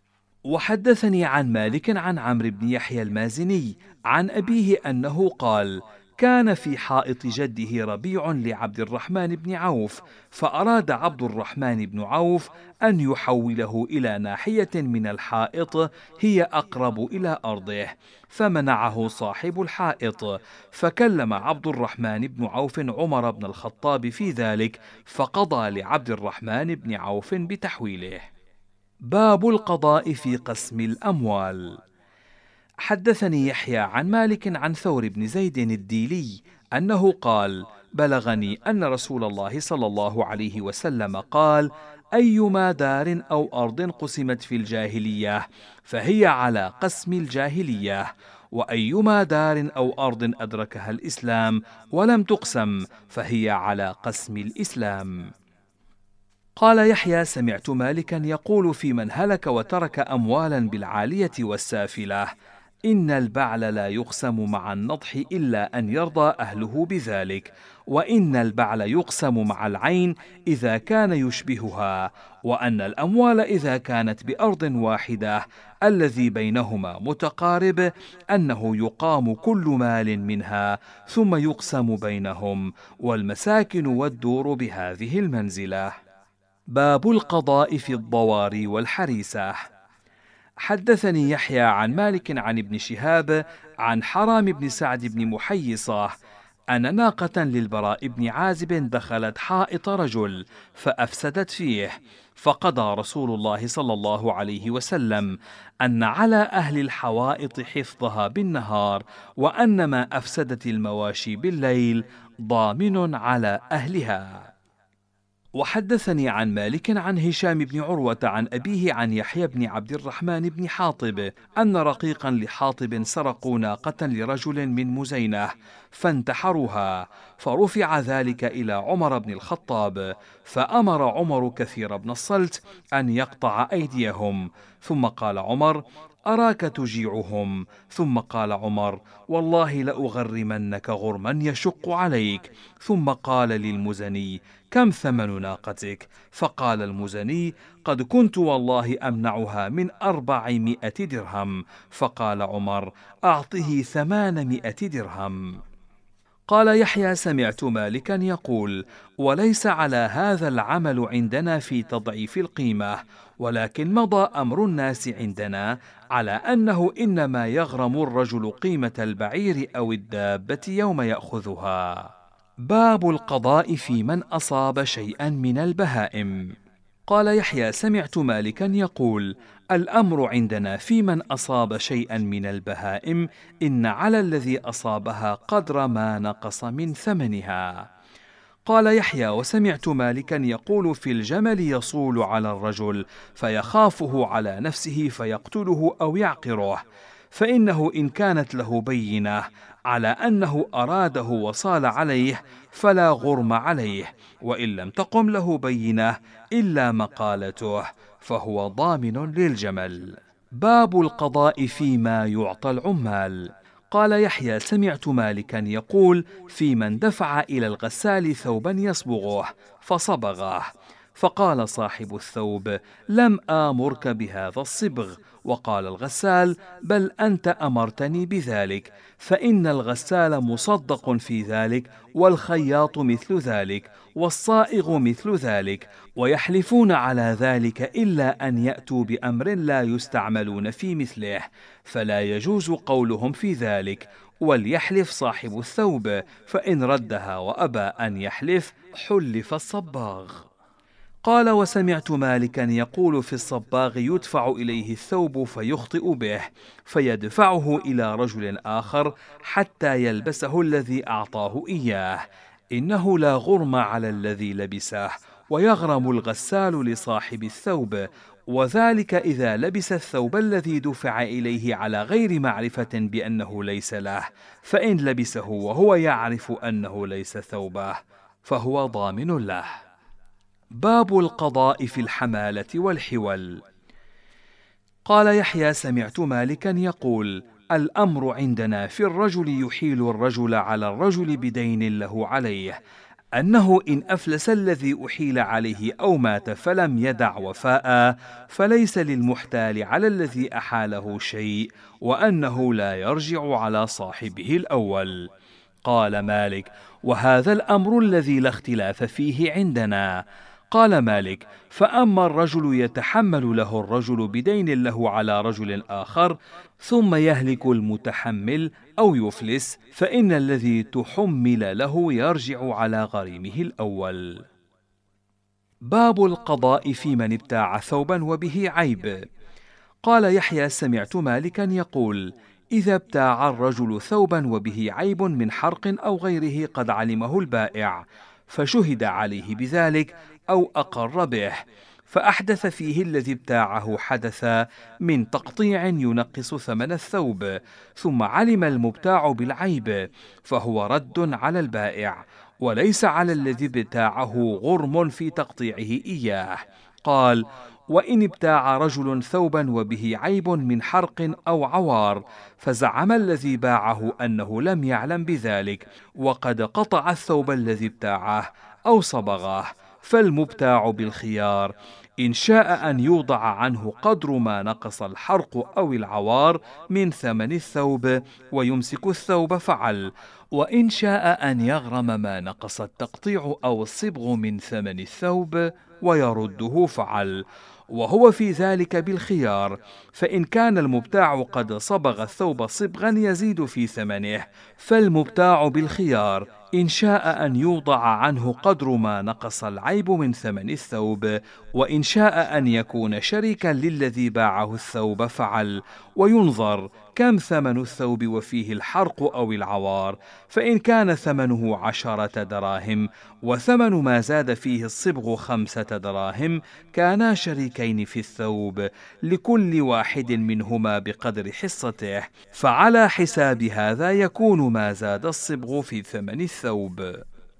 وحدثني عن مالك عن عمرو بن يحيى المازني عن أبيه أنه قال: كان في حائط جده ربيع لعبد الرحمن بن عوف، فأراد عبد الرحمن بن عوف أن يحوله إلى ناحية من الحائط هي أقرب إلى أرضه، فمنعه صاحب الحائط، فكلم عبد الرحمن بن عوف عمر بن الخطاب في ذلك، فقضى لعبد الرحمن بن عوف بتحويله. باب القضاء في قسم الأموال. حدثني يحيى عن مالك عن ثور بن زيد الديلي أنه قال: بلغني أن رسول الله صلى الله عليه وسلم قال: أيما دار أو أرض قسمت في الجاهلية فهي على قسم الجاهلية، وأيما دار أو أرض أدركها الإسلام ولم تقسم فهي على قسم الإسلام. قال يحيى: سمعت مالكا يقول في من هلك وترك أموالا بالعالية والسافلة: إن البعل لا يقسم مع النضح إلا أن يرضى أهله بذلك، وإن البعل يقسم مع العين إذا كان يشبهها، وأن الأموال إذا كانت بأرض واحدة الذي بينهما متقارب أنه يقام كل مال منها ثم يقسم بينهم، والمساكن والدور بهذه المنزلة. باب القضاء في الضواري والحريسة. حدثني يحيى عن مالك عن ابن شهاب عن حرام بن سعد بن محيصة أن ناقة للبراء بن عازب دخلت حائط رجل فأفسدت فيه، فقضى رسول الله صلى الله عليه وسلم أن على أهل الحوائط حفظها بالنهار، وأن ما أفسدت المواشي بالليل ضامن على أهلها. وحدثني عن مالك عن هشام بن عروة عن أبيه عن يحيى بن عبد الرحمن بن حاطب أن رقيقا لحاطب سرقوا ناقة لرجل من مزينة فانتحروها، فرفع ذلك إلى عمر بن الخطاب، فأمر عمر كثير بن الصلت أن يقطع أيديهم، ثم قال عمر: أراك تجيعهم. ثم قال عمر: والله لأغرمنك غرما يشق عليك. ثم قال للمزني: كم ثمن ناقتك؟ فقال المزني: قد كنت والله أمنعها من 400 درهم. فقال عمر: أعطه 800 درهم. قال يحيى: سمعت مالكا يقول: وليس على هذا العمل عندنا في تضعيف القيمة، ولكن مضى أمر الناس عندنا على أنه إنما يغرم الرجل قيمة البعير أو الدابة يوم يأخذها. باب القضاء في من أصاب شيئا من البهائم. قال يحيى: سمعت مالكا يقول: الأمر عندنا في من أصاب شيئا من البهائم إن على الذي أصابها قدر ما نقص من ثمنها. قال يحيى: وسمعت مالكا يقول في الجمل يصول على الرجل فيخافه على نفسه فيقتله أو يعقره، فإنه إن كانت له بينة على أنه أراده وصال عليه فلا غرم عليه، وإن لم تقم له بينة إلا مقالته فهو ضامن للجمل. باب القضاء فيما يعطى العمال. قال يحيى: سمعت مالكا يقول في من دفع إلى الغسال ثوبا يصبغه فصبغه، فقال صاحب الثوب: لم آمرك بهذا الصبغ. وقال الغسال: بل أنت أمرتني بذلك، فإن الغسال مصدق في ذلك، والخياط مثل ذلك، والصائغ مثل ذلك، ويحلفون على ذلك إلا أن يأتوا بأمر لا يستعملون في مثله، فلا يجوز قولهم في ذلك، وليحلف صاحب الثوب، فإن ردها وأبى أن يحلف حلف الصباغ. قال: وسمعت مالكا يقول في الصباغ يدفع إليه الثوب فيخطئ به، فيدفعه إلى رجل آخر حتى يلبسه الذي أعطاه إياه، إنه لا غرم على الذي لبسه، ويغرم الغسال لصاحب الثوب، وذلك إذا لبس الثوب الذي دفع إليه على غير معرفة بأنه ليس له، فإن لبسه وهو يعرف أنه ليس ثوبه فهو ضامن له. باب القضاء في الحمالة والحول. قال يحيى: سمعت مالكا يقول: الأمر عندنا في الرجل يحيل الرجل على الرجل بدين له عليه، أنه إن أفلس الذي أحيل عليه أو مات فلم يدع وفاء فليس للمحتال على الذي أحاله شيء، وأنه لا يرجع على صاحبه الأول. قال مالك: وهذا الأمر الذي لا اختلاف فيه عندنا. قال مالك: فأما الرجل يتحمل له الرجل بدين له على رجل آخر ثم يهلك المتحمل أو يفلس، فإن الذي تحمل له يرجع على غريمه الأول. باب القضاء في من ابتاع ثوبا وبه عيب. قال يحيى: سمعت مالكا يقول: إذا ابتاع الرجل ثوبا وبه عيب من حرق أو غيره قد علمه البائع، فشهد عليه بذلك أو أقر به، فأحدث فيه الذي ابتاعه حدثا من تقطيع ينقص ثمن الثوب، ثم علم المبتاع بالعيب، فهو رد على البائع، وليس على الذي ابتاعه غرم في تقطيعه إياه. قال: وإن ابتاع رجل ثوبا وبه عيب من حرق أو عوار، فزعم الذي باعه أنه لم يعلم بذلك، وقد قطع الثوب الذي ابتاعه أو صبغه، فالمبتاع بالخيار: إن شاء أن يوضع عنه قدر ما نقص الحرق أو العوار من ثمن الثوب ويمسك الثوب فعل، وإن شاء أن يغرم ما نقص التقطيع أو الصبغ من ثمن الثوب ويرده فعل، وهو في ذلك بالخيار. فإن كان المبتاع قد صبغ الثوب صبغا يزيد في ثمنه، فالمبتاع بالخيار: إن شاء أن يوضع عنه قدر ما نقص العيب من ثمن الثوب، وإن شاء أن يكون شريكا للذي باعه الثوب فعل، وينظر كم ثمن الثوب وفيه الحرق أو العوار، فإن كان ثمنه 10 دراهم وثمن ما زاد فيه الصبغ 5 دراهم، كانا شريكين في الثوب، لكل واحد منهما بقدر حصته، فعلى حساب هذا يكون ما زاد الصبغ في ثمن الثوب.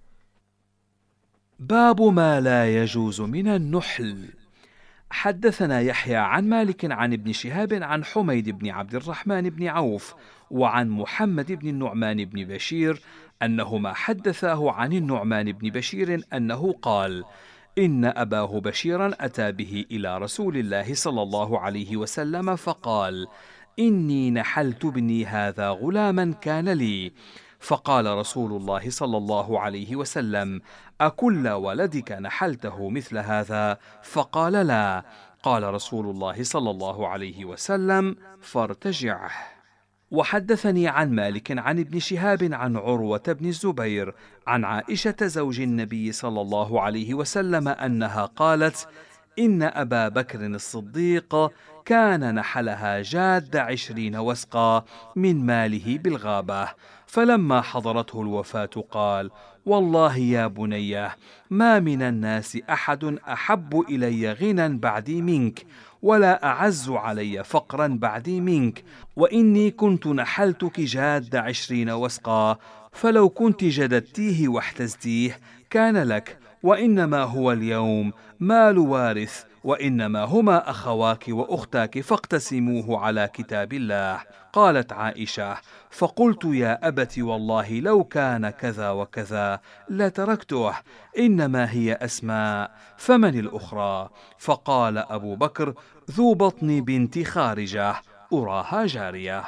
باب ما لا يجوز من النحل. حدثنا يحيى عن مالك عن ابن شهاب عن حميد بن عبد الرحمن بن عوف وعن محمد بن النعمان بن بشير أنهما حدثاه عن النعمان بن بشير أنه قال: إن أباه بشيرا أتى به إلى رسول الله صلى الله عليه وسلم فقال: إني نحلت ابني هذا غلاما كان لي. فقال رسول الله صلى الله عليه وسلم: أكل ولدك نحلته مثل هذا؟ فقال: لا. قال رسول الله صلى الله عليه وسلم: فارتجعه. وحدثني عن مالك عن ابن شهاب عن عروة بن الزبير عن عائشة زوج النبي صلى الله عليه وسلم أنها قالت: إن أبا بكر الصديق كان نحلها جاد 20 وسقا من ماله بالغابة، فلما حضرته الوفاة قال: والله يا بني، ما من الناس أحد أحب إلي غنى بعدي منك، ولا أعز علي فقرا بعدي منك، وإني كنت نحلتك جاد 20 وسقا، فلو كنت جددتيه واحتزتيه كان لك، وإنما هو اليوم مال وارث، وإنما هما أخواك وأختاك فاقتسموه على كتاب الله. قالت عائشة: فقلت: يا أبت والله لو كان كذا وكذا لتركته، إنما هي أسماء، فمن الأخرى؟ فقال أبو بكر: ذو بطن بنت خارجة أراها جارية.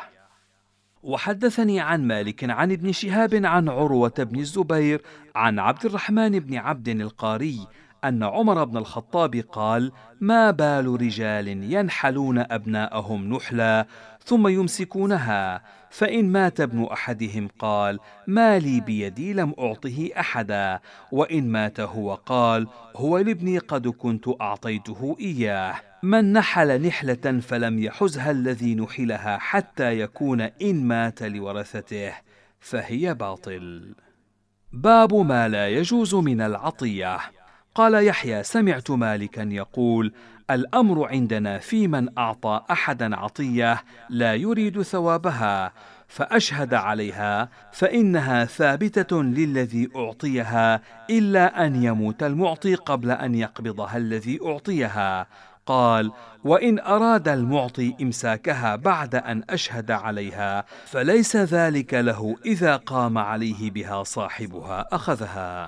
وحدثني عن مالك عن ابن شهاب عن عروة بن الزبير عن عبد الرحمن بن عبد القاري أن عمر بن الخطاب قال: ما بال رجال ينحلون أبناءهم نحلا ثم يمسكونها، فإن مات ابن أحدهم قال: ما لي بيدي لم أعطه أحدا، وإن مات هو قال: هو لابني قد كنت أعطيته إياه. من نحل نحلة فلم يحزها الذي نحلها حتى يكون إن مات لورثته فهي باطل. باب ما لا يجوز من العطية. قال يحيى: سمعت مالكا يقول: الأمر عندنا في من أعطى أحدا عطية لا يريد ثوابها فأشهد عليها فإنها ثابتة للذي أعطيها، إلا أن يموت المعطي قبل أن يقبضها الذي أعطيها. قال: وإن أراد المعطي إمساكها بعد أن أشهد عليها فليس ذلك له، إذا قام عليه بها صاحبها أخذها.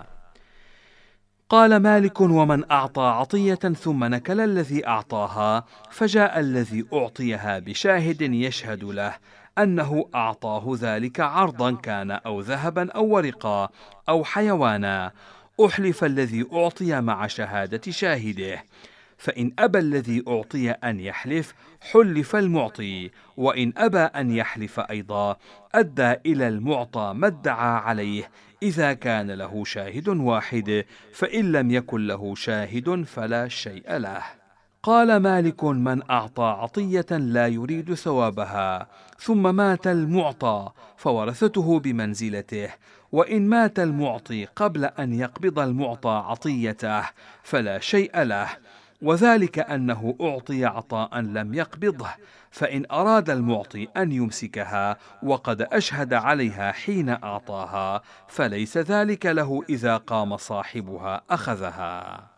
قال مالك: ومن أعطى عطية ثم نكل الذي أعطاها، فجاء الذي أعطيها بشاهد يشهد له أنه أعطاه ذلك عرضا كان أو ذهبا أو ورقا أو حيوانا، أحلف الذي أعطي مع شهادة شاهده، فإن أبى الذي أعطي أن يحلف حلف المعطي، وإن أبى أن يحلف أيضا أدى إلى المعطى ما ادعى عليه، إذا كان له شاهد واحد، فإن لم يكن له شاهد فلا شيء له. قال مالك: من أعطى عطية لا يريد ثوابها ثم مات المعطى فورثته بمنزلته، وإن مات المعطي قبل أن يقبض المعطى عطيته فلا شيء له، وذلك أنه أعطي عطاء لم يقبضه، فإن أراد المعطي أن يمسكها وقد أشهد عليها حين أعطاها فليس ذلك له، إذا قام صاحبها أخذها.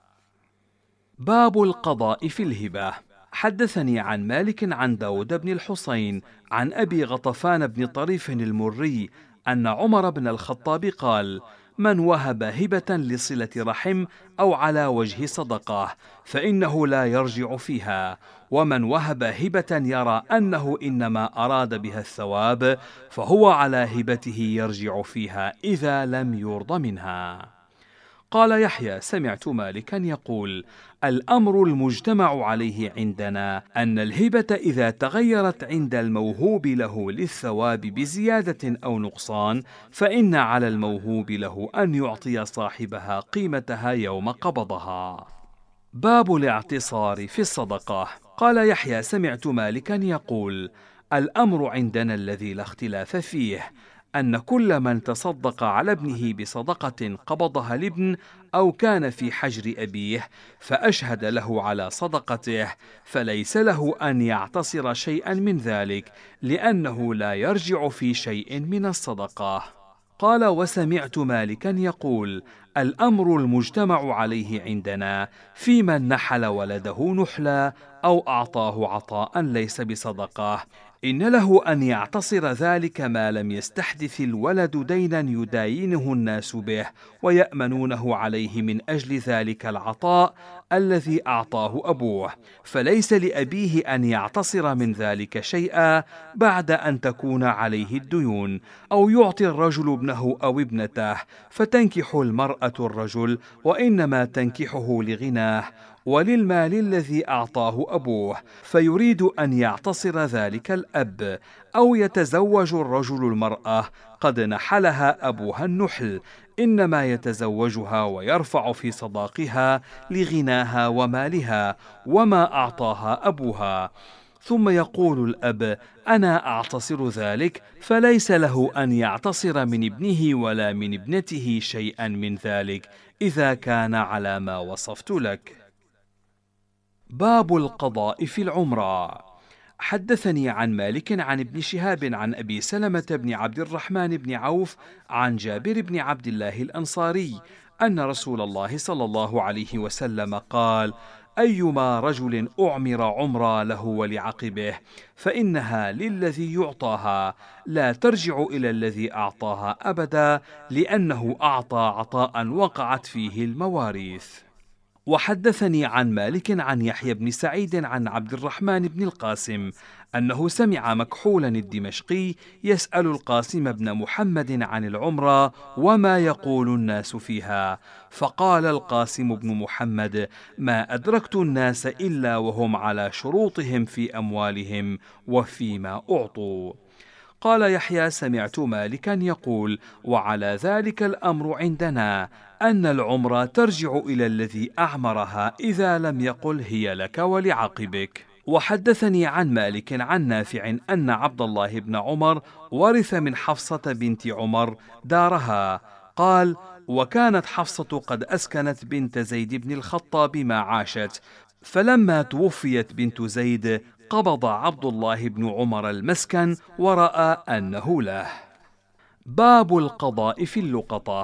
باب القضاء في الهبة. حدثني عن مالك عن داود بن الحصين عن أبي غطفان بن طريف المري أن عمر بن الخطاب قال: من وهب هبة لصلة رحم أو على وجه صدقة فإنه لا يرجع فيها، ومن وهب هبة يرى أنه إنما أراد بها الثواب فهو على هبته يرجع فيها إذا لم يرض منها. قال يحيى: سمعت مالكا يقول: الأمر المجتمع عليه عندنا أن الهبة إذا تغيرت عند الموهوب له للثواب بزيادة أو نقصان فإن على الموهوب له أن يعطي صاحبها قيمتها يوم قبضها. باب الاعتصار في الصدقة. قال يحيى: سمعت مالكا يقول: الأمر عندنا الذي لا اختلاف فيه أن كل من تصدق على ابنه بصدقة قبضها الابن أو كان في حجر أبيه فأشهد له على صدقته فليس له أن يعتصر شيئا من ذلك، لأنه لا يرجع في شيء من الصدقة. قال: وسمعت مالكا يقول: الأمر المجتمع عليه عندنا في من نحل ولده نحلا أو أعطاه عطاء ليس بصدقة، إن له أن يعتصر ذلك ما لم يستحدث الولد دينا يداينه الناس به ويأمنونه عليه من أجل ذلك العطاء الذي أعطاه أبوه، فليس لأبيه أن يعتصر من ذلك شيئا بعد أن تكون عليه الديون، أو يعطي الرجل ابنه أو ابنته فتنكح المرأة الرجل وإنما تنكحه لغناه وللمال الذي أعطاه أبوه، فيريد أن يعتصر ذلك الأب، أو يتزوج الرجل المرأة قد نحلها أبوها النحل، إنما يتزوجها ويرفع في صداقها لغناها ومالها وما أعطاها أبوها، ثم يقول الأب: أنا أعتصر ذلك، فليس له أن يعتصر من ابنه ولا من ابنته شيئا من ذلك إذا كان على ما وصفت لك. باب القضاء في العمرة. حدثني عن مالك عن ابن شهاب عن أبي سلمة بن عبد الرحمن بن عوف عن جابر بن عبد الله الأنصاري أن رسول الله صلى الله عليه وسلم قال: أيما رجل أعمر عمرا له ولعقبه فإنها للذي يعطاها لا ترجع إلى الذي أعطاها أبدا، لأنه أعطى عطاء وقعت فيه المواريث. وحدثني عن مالك عن يحيى بن سعيد عن عبد الرحمن بن القاسم أنه سمع مكحولا الدمشقي يسأل القاسم بن محمد عن العمرة وما يقول الناس فيها، فقال القاسم بن محمد: ما أدركت الناس إلا وهم على شروطهم في أموالهم وفيما أعطوا. قال يحيى: سمعت مالكا يقول: وعلى ذلك الأمر عندنا أن العمرة ترجع إلى الذي أعمرها إذا لم يقل هي لك ولعقبك. وحدثني عن مالك عن نافع أن عبد الله بن عمر ورث من حفصة بنت عمر دارها. قال: وكانت حفصة قد أسكنت بنت زيد بن الخطاب ما عاشت، فلما توفيت بنت زيد قبض عبد الله بن عمر المسكن ورأى أنه له. باب القضاء في اللقطة.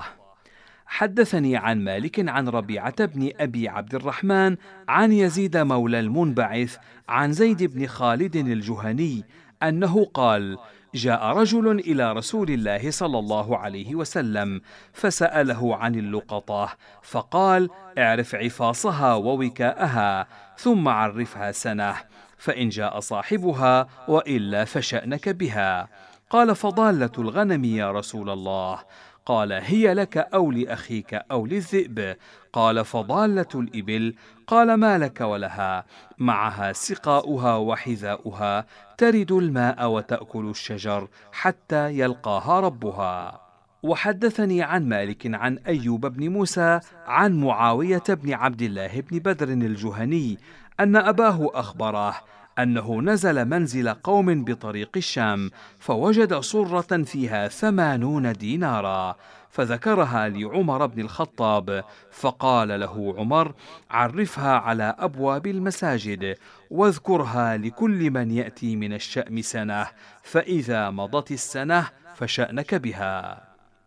حدثني عن مالك عن ربيعة بن أبي عبد الرحمن عن يزيد مولى المنبعث عن زيد بن خالد الجهني أنه قال: جاء رجل إلى رسول الله صلى الله عليه وسلم فسأله عن اللقطة، فقال: اعرف عفاصها ووكاءها ثم عرفها سنة، فإن جاء صاحبها وإلا فشأنك بها. قال: فضالة الغنم يا رسول الله؟ قال: هي لك أو لأخيك أو للذئب؟ قال: فضالة الإبل. قال: ما لك ولها؟ معها سقاؤها وحذاؤها، ترد الماء وتأكل الشجر حتى يلقاها ربها. وحدثني عن مالك عن أيوب بن موسى عن معاوية بن عبد الله بن بدر الجهني أن أباه أخبره أنه نزل منزل قوم بطريق الشام، فوجد صرة فيها 80 دينارا، فذكرها لعمر بن الخطاب، فقال له عمر: عرفها على أبواب المساجد، واذكرها لكل من يأتي من الشأم سنة، فإذا مضت السنة فشأنك بها.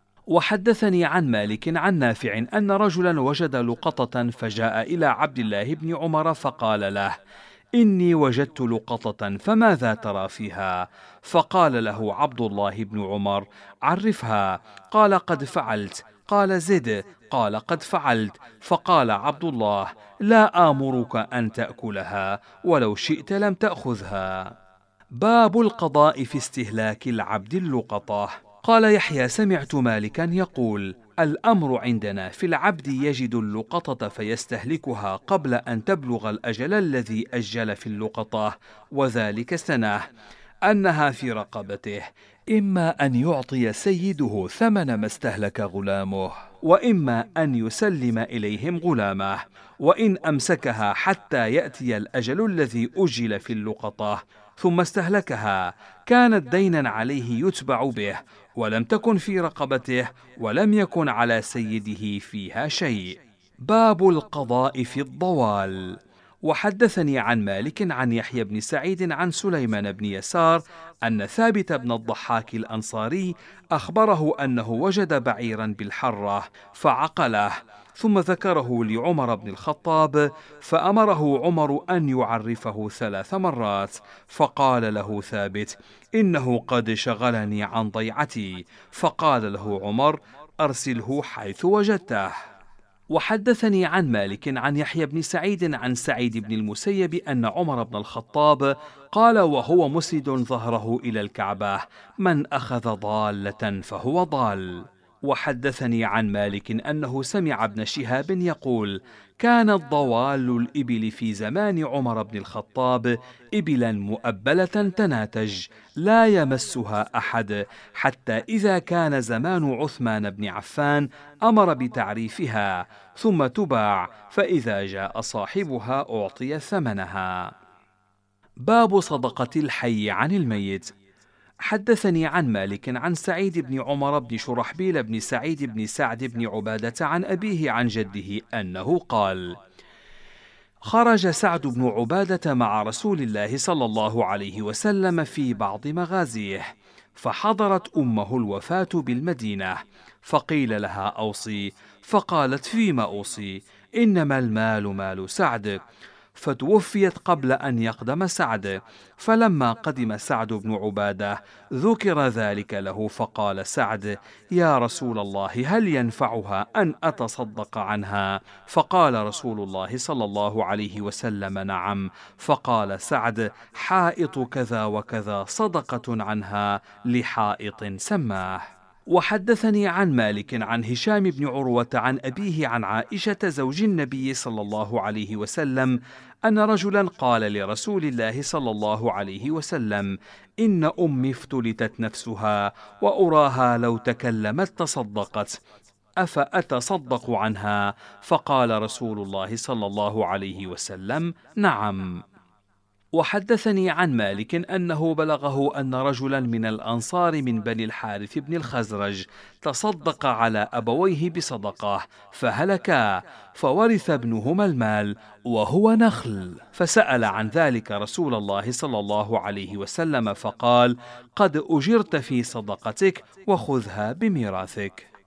وحدثني عن مالك عن نافع أن رجلا وجد لقطة فجاء إلى عبد الله بن عمر فقال له: إني وجدت لقطة فماذا ترى فيها؟ فقال له عبد الله بن عمر: عرفها. قال: قد فعلت. قال: زد. قال: قد فعلت. فقال عبد الله: لا آمرك أن تأكلها، ولو شئت لم تأخذها. باب القضاء في استهلاك العبد اللقطة. قال يحيى: سمعت مالكا يقول: الأمر عندنا في العبد يجد اللقطة فيستهلكها قبل أن تبلغ الأجل الذي أجل في اللقطة، وذلك سنة، أنها في رقبته، إما أن يعطي سيده ثمن ما استهلك غلامه، وإما أن يسلم إليهم غلامه، وإن أمسكها حتى يأتي الأجل الذي أجل في اللقطة ثم استهلكها كانت دينا عليه يتبع به، ولم تكن في رقبته، ولم يكن على سيده فيها شيء. باب القضاء في الضوال. وحدثني عن مالك عن يحيى بن سعيد عن سليمان بن يسار أن ثابت بن الضحاك الأنصاري أخبره أنه وجد بعيرا بالحرة فعقله، ثم ذكره لعمر بن الخطاب، فأمره عمر أن يعرفه 3 مرات، فقال له ثابت: إنه قد شغلني عن ضيعتي. فقال له عمر: أرسله حيث وجدته. وحدثني عن مالك عن يحيى بن سعيد عن سعيد بن المسيب أن عمر بن الخطاب قال وهو مسند ظهره إلى الكعبة: من أخذ ضالة فهو ضال. وحدثني عن مالك أنه سمع ابن شهاب يقول: كانت ضوال الإبل في زمان عمر بن الخطاب إبلا مؤبلة تناتج لا يمسها أحد، حتى إذا كان زمان عثمان بن عفان أمر بتعريفها ثم تباع، فإذا جاء صاحبها أعطي ثمنها. باب صدقة الحي عن الميت. حدثني عن مالك عن سعيد بن عمر بن شرحبيل بن سعيد بن سعد بن عبادة عن أبيه عن جده أنه قال: خرج سعد بن عبادة مع رسول الله صلى الله عليه وسلم في بعض مغازيه، فحضرت أمه الوفاة بالمدينة، فقيل لها: أوصي. فقالت: فيما أوصي؟ إنما المال مال سعد. فتوفيت قبل أن يقدم سعد، فلما قدم سعد بن عبادة ذكر ذلك له، فقال سعد: يا رسول الله، هل ينفعها أن أتصدق عنها؟ فقال رسول الله صلى الله عليه وسلم: نعم. فقال سعد: حائط كذا وكذا صدقة عنها لحائط سماه. وحدثني عن مالك عن هشام بن عروة عن أبيه عن عائشة زوج النبي صلى الله عليه وسلم أن رجلا قال لرسول الله صلى الله عليه وسلم: إن أمي افتلتت نفسها، وأراها لو تكلمت تصدقت، أفأتصدق عنها؟ فقال رسول الله صلى الله عليه وسلم: نعم. وحدثني عن مالك أنه بلغه أن رجلا من الأنصار من بني الحارث بن الخزرج تصدق على أبويه بصدقة فهلكا، فورث ابنهما المال وهو نخل، فسأل عن ذلك رسول الله صلى الله عليه وسلم فقال: قد أجرت في صدقتك وخذها بميراثك.